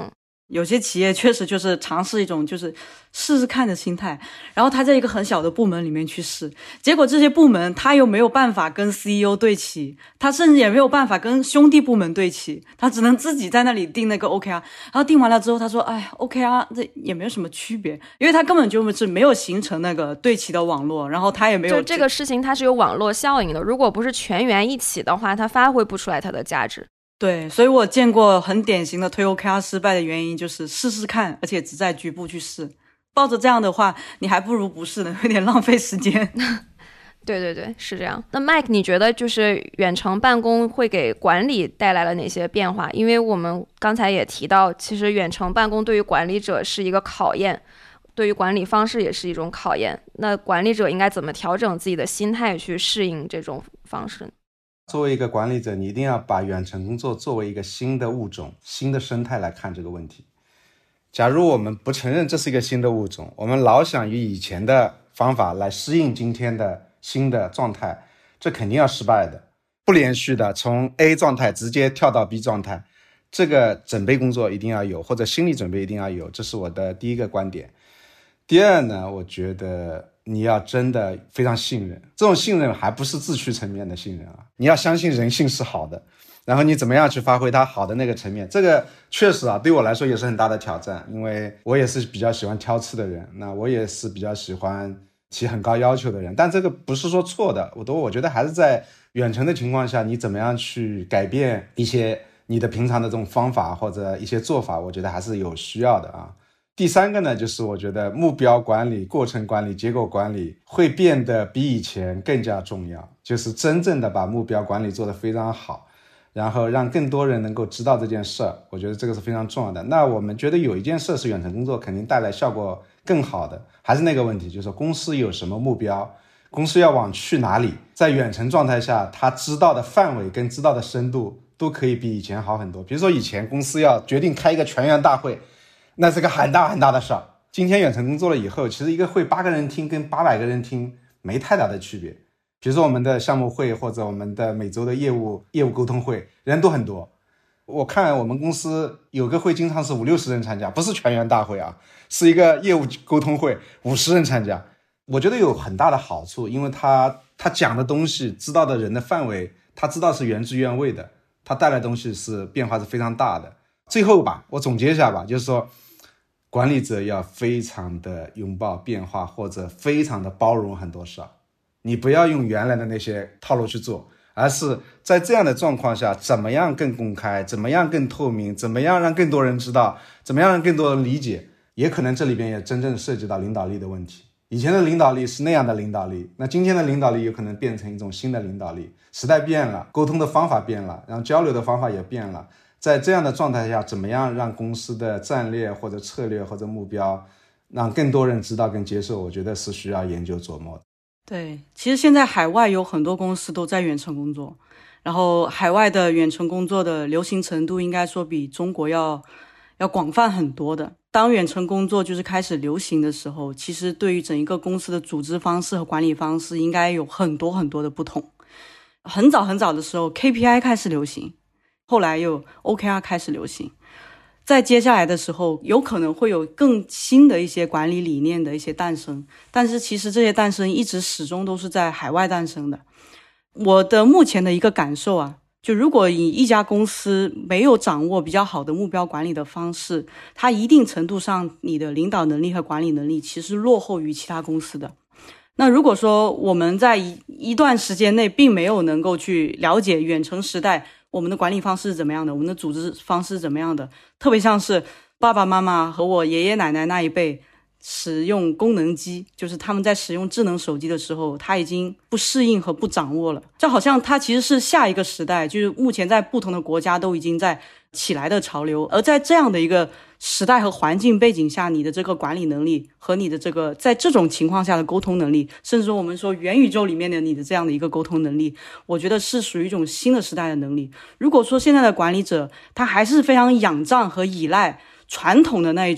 有些企业确实就是尝试一种就是试试看的心态，然后他在一个很小的部门里面去试，结果这些部门他又没有办法跟 CEO 对齐，他甚至也没有办法跟兄弟部门对齐，他只能自己在那里定那个 OKR， 然后定完了之后他说哎 OKR 这也没有什么区别，因为他根本就是没有形成那个对齐的网络，然后他也没有就这个事情它是有网络效应的，如果不是全员一起的话，它发挥不出来它的价值。 对，所以我见过很典型的推 OKR 失败的原因就是试试看，而且只在局部去试。抱着这样的话，你还不如不试呢，有点浪费时间。 对对对，是这样。那 Mike， 你觉得就是远程办公会给管理带来了哪些变化？因为我们刚才也提到，其实远程办公对于管理者是一个考验，对于管理方式也是一种考验。那管理者应该怎么调整自己的心态去适应这种方式呢？ 作为一个管理者，你一定要把远程工作作为一个新的物种、新的生态来看这个问题。假如我们不承认这是一个新的物种，我们老想以以前的方法来适应今天的新的状态，这肯定要失败的。不连续的从 A 状态直接跳到 B 状态，这个准备工作一定要有，或者心理准备一定要有，这是我的第一个观点。第二呢，我觉得你要真的非常信任，这种信任还不是自驱层面的信任啊，你要相信人性是好的，然后你怎么样去发挥它好的那个层面，这个确实啊，对我来说也是很大的挑战，因为我也是比较喜欢挑刺的人，那我也是比较喜欢提很高要求的人，但这个不是说错的，我觉得还是在远程的情况下，你怎么样去改变一些你的平常的这种方法或者一些做法，我觉得还是有需要的啊。第三个呢，就是我觉得目标管理、过程管理、结果管理会变得比以前更加重要，就是真正的把目标管理做得非常好，然后让更多人能够知道这件事儿，我觉得这个是非常重要的。那我们觉得有一件事是远程工作肯定带来效果更好的，还是那个问题，就是公司有什么目标，公司要往去哪里，在远程状态下他知道的范围跟知道的深度都可以比以前好很多。比如说以前公司要决定开一个全员大会，那是个很大很大的事儿，今天远程工作了以后，其实一个会8个人听跟800个人听没太大的区别。比如说我们的项目会或者我们的每周的业务沟通会，人都很多，我看我们公司有个会经常是50-60人参加，不是全员大会啊，是一个业务沟通会，50人参加。我觉得有很大的好处，因为他讲的东西知道的人的范围，他知道是原汁原味的，他带来的东西是变化是非常大的。最后吧，我总结一下吧，就是说管理者要非常的拥抱变化，或者非常的包容很多事儿，你不要用原来的那些套路去做，而是在这样的状况下，怎么样更公开，怎么样更透明，怎么样让更多人知道，怎么样让更多人理解，也可能这里边也真正涉及到领导力的问题。以前的领导力是那样的领导力，那今天的领导力有可能变成一种新的领导力，时代变了，沟通的方法变了，然后交流的方法也变了，在这样的状态下，怎么样让公司的战略或者策略或者目标让更多人知道跟接受，我觉得是需要研究琢磨的。 对，其实现在海外有很多公司都在远程工作，然后海外的远程工作的流行程度应该说比中国要广泛很多的。当远程工作就是开始流行的时候，其实对于整一个公司的组织方式和管理方式应该有很多很多的不同。很早很早的时候 KPI 开始流行，后来又 OKR 开始流行，在接下来的时候有可能会有更新的一些管理理念的一些诞生，但是其实这些诞生一直始终都是在海外诞生的。我的目前的一个感受啊，就如果一家公司没有掌握比较好的目标管理的方式，它一定程度上你的领导能力和管理能力其实落后于其他公司的。那如果说我们在一段时间内并没有能够去了解远程时代我们的管理方式是怎么样的，我们的组织方式是怎么样的，特别像是爸爸妈妈和我爷爷奶奶那一辈使用功能机，就是他们在使用智能手机的时候他已经不适应和不掌握了，就好像它其实是下一个时代，就是目前在不同的国家都已经在起来的潮流，而在这样的一个时代和环境背景下，你的这个管理能力和你的这个在这种情况下的沟通能力，甚至说我们说元宇宙里面的你的这样的一个沟通能力，我觉得是属于一种新的时代的能力。如果说现在的管理者他还是非常仰仗和依赖传统的那一种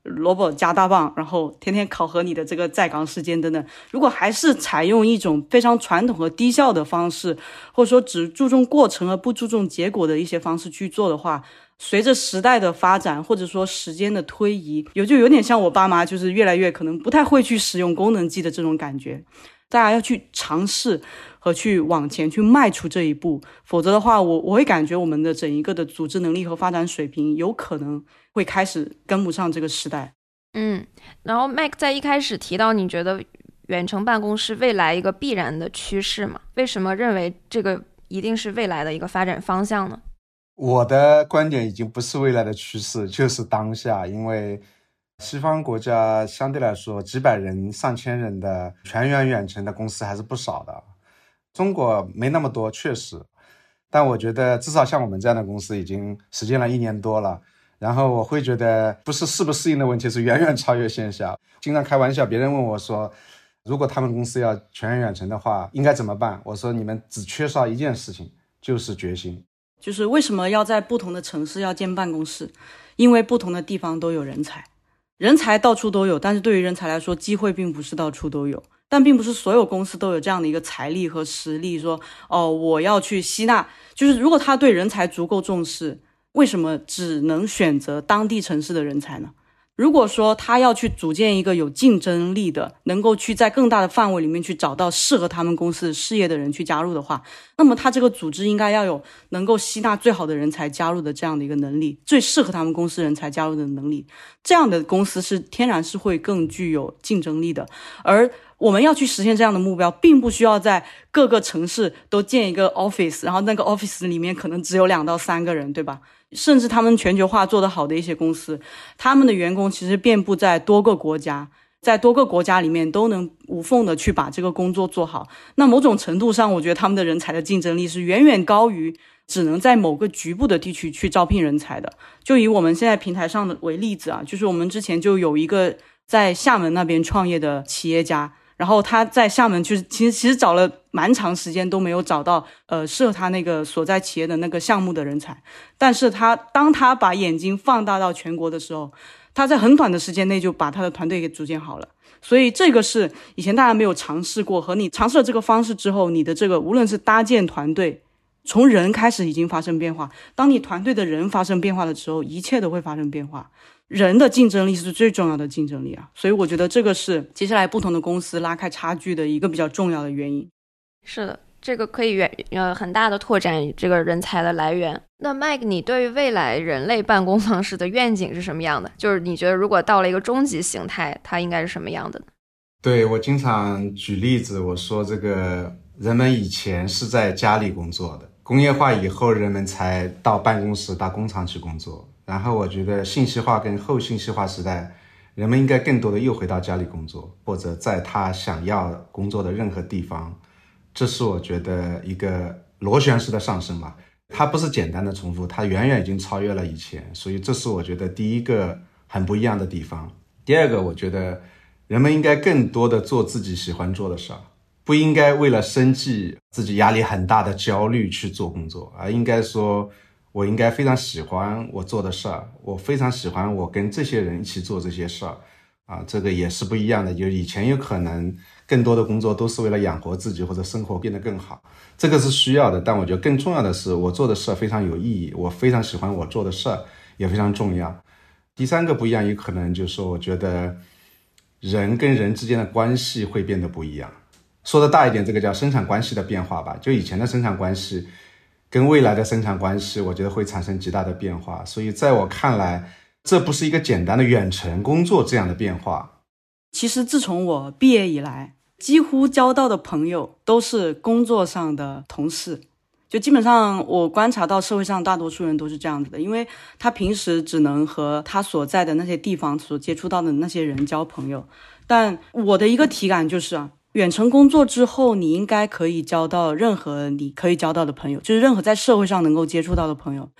萝卜加大棒，然后天天考核你的这个在岗时间等等。如果还是采用一种非常传统和低效的方式，或者说只注重过程而不注重结果的一些方式去做的话，随着时代的发展或者说时间的推移，就有点像我爸妈，就是越来越可能不太会去使用功能机的这种感觉。大家要去尝试和去往前去迈出这一步，否则的话我会感觉我们的整一个的组织能力和发展水平有可能会开始跟不上这个时代。 然后 Mike 在一开始提到你觉得远程办公是未来一个必然的趋势嘛？为什么认为这个一定是未来的一个发展方向呢？ 我的观点已经不是未来的趋势，就是当下。因为西方国家相对来说几百人上千人的全员远程的公司还是不少的，中国没那么多确实，但我觉得至少像我们这样的公司已经实践了1年多了，然后我会觉得不是适不适应的问题，是远远超越线下。经常开玩笑，别人问我说如果他们公司要全员远程的话应该怎么办，我说你们只缺少一件事情，就是决心。 就是为什么要在不同的城市要建办公室，因为不同的地方都有人才，人才到处都有，但是对于人才来说机会并不是到处都有，但并不是所有公司都有这样的一个财力和实力说我要去吸纳。就是如果他对人才足够重视，为什么只能选择当地城市的人才呢？如果说他要去组建一个有竞争力的，能够去在更大的范围里面去找到适合他们公司事业的人去加入的话，那么他这个组织应该要有能够吸纳最好的人才加入的这样的一个能力，最适合他们公司人才加入的能力。这样的公司是天然是会更具有竞争力的。而我们要去实现这样的目标，并不需要在各个城市都建一个 office， 然后那个 office 里面可能只有2到3个人，对吧？甚至他们全球化做得好的一些公司，他们的员工其实遍布在多个国家，在多个国家里面都能无缝的去把这个工作做好。那某种程度上，我觉得他们的人才的竞争力是远远高于只能在某个局部的地区去招聘人才的。就以我们现在平台上的为例子啊，就是我们之前就有一个在厦门那边创业的企业家，然后他在厦门就是其实找了蛮长时间都没有找到适合他那个所在企业的那个项目的人才，但是当他把眼睛放大到全国的时候，他在很短的时间内就把他的团队给组建好了。所以这个是以前大家没有尝试过，和你尝试了这个方式之后，你的这个无论是搭建团队，从人开始已经发生变化，当你团队的人发生变化的时候，一切都会发生变化。人的竞争力是最重要的竞争力啊，所以我觉得这个是接下来不同的公司拉开差距的一个比较重要的原因。 是的，这个可以很大的拓展这个人才的来源。那 Mike， 你对于未来人类办公方式的愿景是什么样的？就是你觉得如果到了一个终极形态，它应该是什么样的呢？ 对，我经常举例子，我说这个人们以前是在家里工作的，工业化以后人们才到办公室到工厂去工作，然后我觉得信息化跟后信息化时代，人们应该更多的又回到家里工作，或者在他想要工作的任何地方。这是我觉得一个螺旋式的上升吧，它不是简单的重复，它远远已经超越了以前，所以这是我觉得第一个很不一样的地方。第二个，我觉得人们应该更多的做自己喜欢做的事儿，不应该为了生计自己压力很大的焦虑去做工作，而应该说我应该非常喜欢我做的事儿，我非常喜欢我跟这些人一起做这些事儿这个也是不一样的。就以前有可能更多的工作都是为了养活自己或者生活变得更好，这个是需要的，但我觉得更重要的是我做的事儿非常有意义，我非常喜欢我做的事儿也非常重要。第三个不一样，有可能就是说我觉得人跟人之间的关系会变得不一样。说的大一点，这个叫生产关系的变化吧。就以前的生产关系跟未来的生产关系，我觉得会产生极大的变化。所以在我看来，这不是一个简单的远程工作这样的变化。 其实自从我毕业以来，几乎交到的朋友都是工作上的同事。就基本上我观察到社会上大多数人都是这样子的，因为他平时只能和他所在的那些地方所接触到的那些人交朋友。但我的一个体感就是远程工作之后，你应该可以交到任何你可以交到的朋友，就是任何在社会上能够接触到的朋友。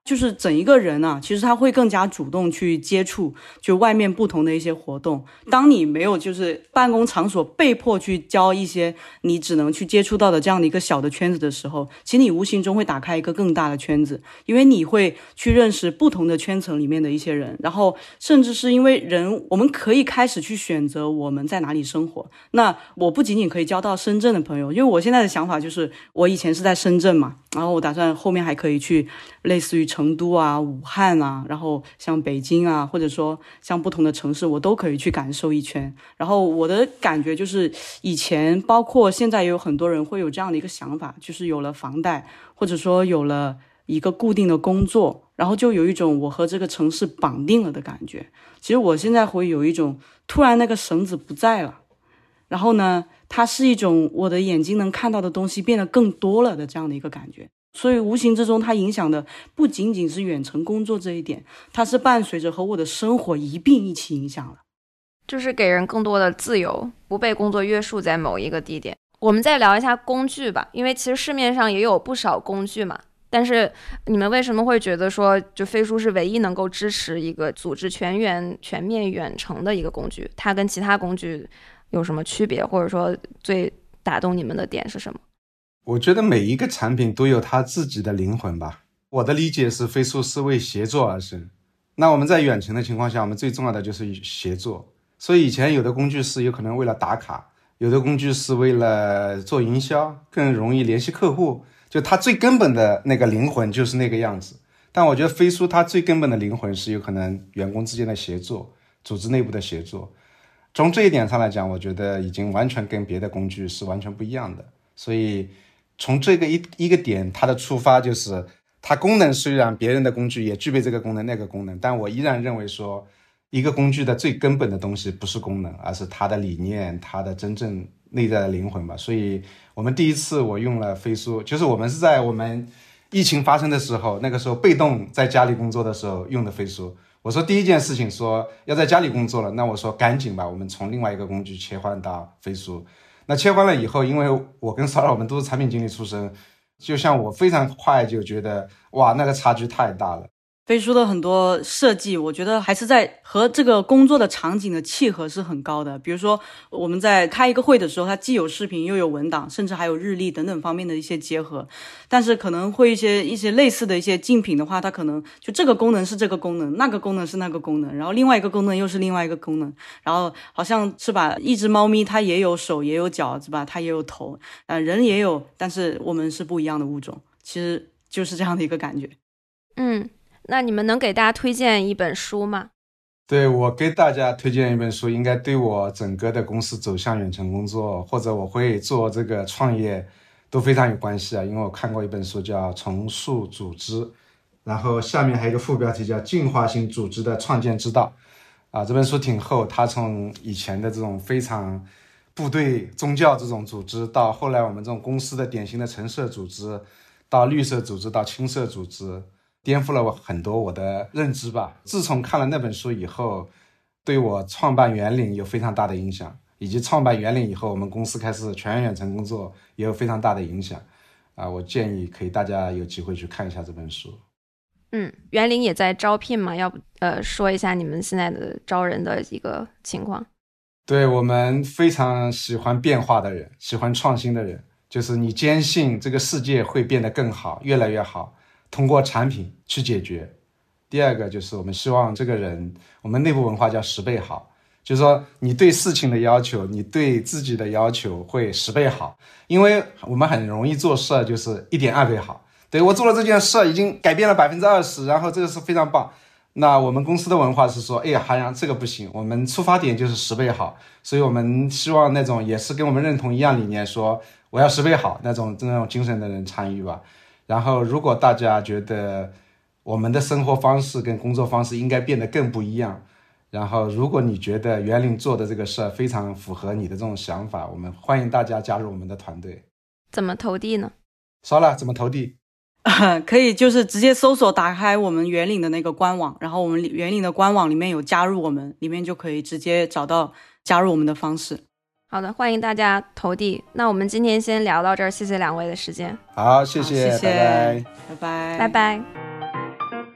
就是整一个人啊，其实他会更加主动去接触就外面不同的一些活动。当你没有就是办公场所被迫去交一些你只能去接触到的这样的一个小的圈子的时候，其实你无形中会打开一个更大的圈子，因为你会去认识不同的圈层里面的一些人，然后甚至是因为人，我们可以开始去选择我们在哪里生活。那我不仅仅可以交到深圳的朋友，因为我现在的想法就是我以前是在深圳嘛，然后我打算后面还可以去类似于成都啊、武汉啊，然后像北京啊，或者说像不同的城市，我都可以去感受一圈。然后我的感觉就是，以前包括现在也有很多人会有这样的一个想法，就是有了房贷，或者说有了一个固定的工作，然后就有一种我和这个城市绑定了的感觉。其实我现在会有一种突然那个绳子不在了，然后呢，它是一种我的眼睛能看到的东西变得更多了的这样的一个感觉。所以无形之中它影响的不仅仅是远程工作这一点，它是伴随着和我的生活一并一起影响了， 就是给人更多的自由，不被工作约束在某一个地点。我们再聊一下工具吧，因为其实市面上也有不少工具嘛，但是你们为什么会觉得说就飞书是唯一能够支持一个组织全面远程的一个工具？它跟其他工具有什么区别，或者说最打动你们的点是什么？ 我觉得每一个产品都有它自己的灵魂吧。我的理解是飞书是为协作而生，那我们在远程的情况下，我们最重要的就是协作。所以以前有的工具是有可能为了打卡，有的工具是为了做营销，更容易联系客户，就它最根本的那个灵魂就是那个样子。但我觉得飞书它最根本的灵魂是有可能员工之间的协作，组织内部的协作。从这一点上来讲，我觉得已经完全跟别的工具是完全不一样的。所以从这个一个点，它的出发就是它功能虽然别人的工具也具备这个功能那个功能，但我依然认为说一个工具的最根本的东西不是功能，而是它的理念，它的真正内在的灵魂吧。所以我们第一次我用了飞书，就是我们是在我们疫情发生的时候，那个时候被动在家里工作的时候用的飞书。我说第一件事情说要在家里工作了，那我说赶紧吧，我们从另外一个工具切换到飞书。那切换了以后，因为我跟骚扰我们都是产品经理出身，就像我非常快就觉得哇，那个差距太大了。 飞书的很多设计，我觉得还是在和这个工作的场景的契合是很高的。比如说我们在开一个会的时候，它既有视频又有文档，甚至还有日历等等方面的一些结合。但是可能会一些类似的一些竞品的话，它可能就这个功能是这个功能，那个功能是那个功能，然后另外一个功能又是另外一个功能，然后好像是吧，一只猫咪它也有手也有脚是吧，它也有头，人也有，但是我们是不一样的物种，其实就是这样的一个感觉。 那你们能给大家推荐一本书吗？ 对，我给大家推荐一本书，应该对我整个的公司走向远程工作，或者我会做这个创业都非常有关系啊。因为我看过一本书叫《重塑组织》，然后下面还有一个副标题叫《进化型组织的创建之道》啊。这本书挺厚，它从以前的这种非常部队宗教这种组织，到后来我们这种公司的典型的橙色组织，到绿色组织，到青色组织，颠覆了我很多我的认知吧。自从看了那本书以后，对我创办圆领有非常大的影响，以及创办圆领以后我们公司开始全员远程工作也有非常大的影响啊。我建议可以大家有机会去看一下这本书。 圆领也在招聘嘛，要不说一下你们现在的招人的一个情况？ 对，我们非常喜欢变化的人，喜欢创新的人，就是你坚信这个世界会变得更好，越来越好，通过产品去解决。第二个就是我们希望这个人，我们内部文化叫10倍好，就是说你对事情的要求，你对自己的要求会10倍好，因为我们很容易做事就是1.2倍好。对，我做了这件事已经改变了20%，然后这个是非常棒。那我们公司的文化是说，哎呀，好像这个不行，我们出发点就是10倍好，所以我们希望那种也是跟我们认同一样理念，说我要10倍好那种精神的人参与吧。然后如果大家觉得我们的生活方式跟工作方式应该变得更不一样，然后如果你觉得圆领做的这个事非常符合你的这种想法，我们欢迎大家加入我们的团队。 怎么投递呢？ 烧了怎么投递？ 可以就是直接搜索打开我们圆领的那个官网，然后我们圆领的官网里面有加入我们，里面就可以直接找到加入我们的方式。 好的，欢迎大家投递。那我们今天先聊到这儿，谢谢两位的时间。 好，谢谢， 拜拜， 拜拜。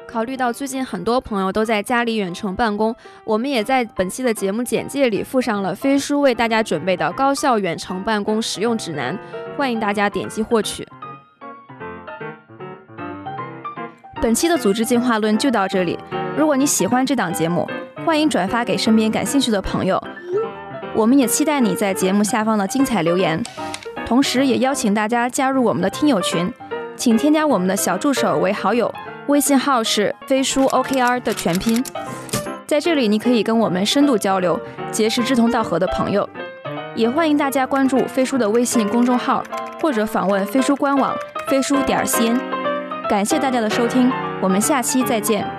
考虑到最近很多朋友都在家里远程办公，我们也在本期的节目简介里附上了飞书为大家准备的高效远程办公使用指南，欢迎大家点击获取。本期的组织进化论就到这里，如果你喜欢这档节目，欢迎转发给身边感兴趣的朋友。我们也期待你在节目下方的精彩留言，同时也邀请大家加入我们的听友群，请添加我们的小助手为好友，微信号是飞书 OKR 的全拼。在这里你可以跟我们深度交流，结识志同道合的朋友。也欢迎大家关注飞书的微信公众号，或者访问飞书官网飞书.cn。感谢大家的收听，我们下期再见。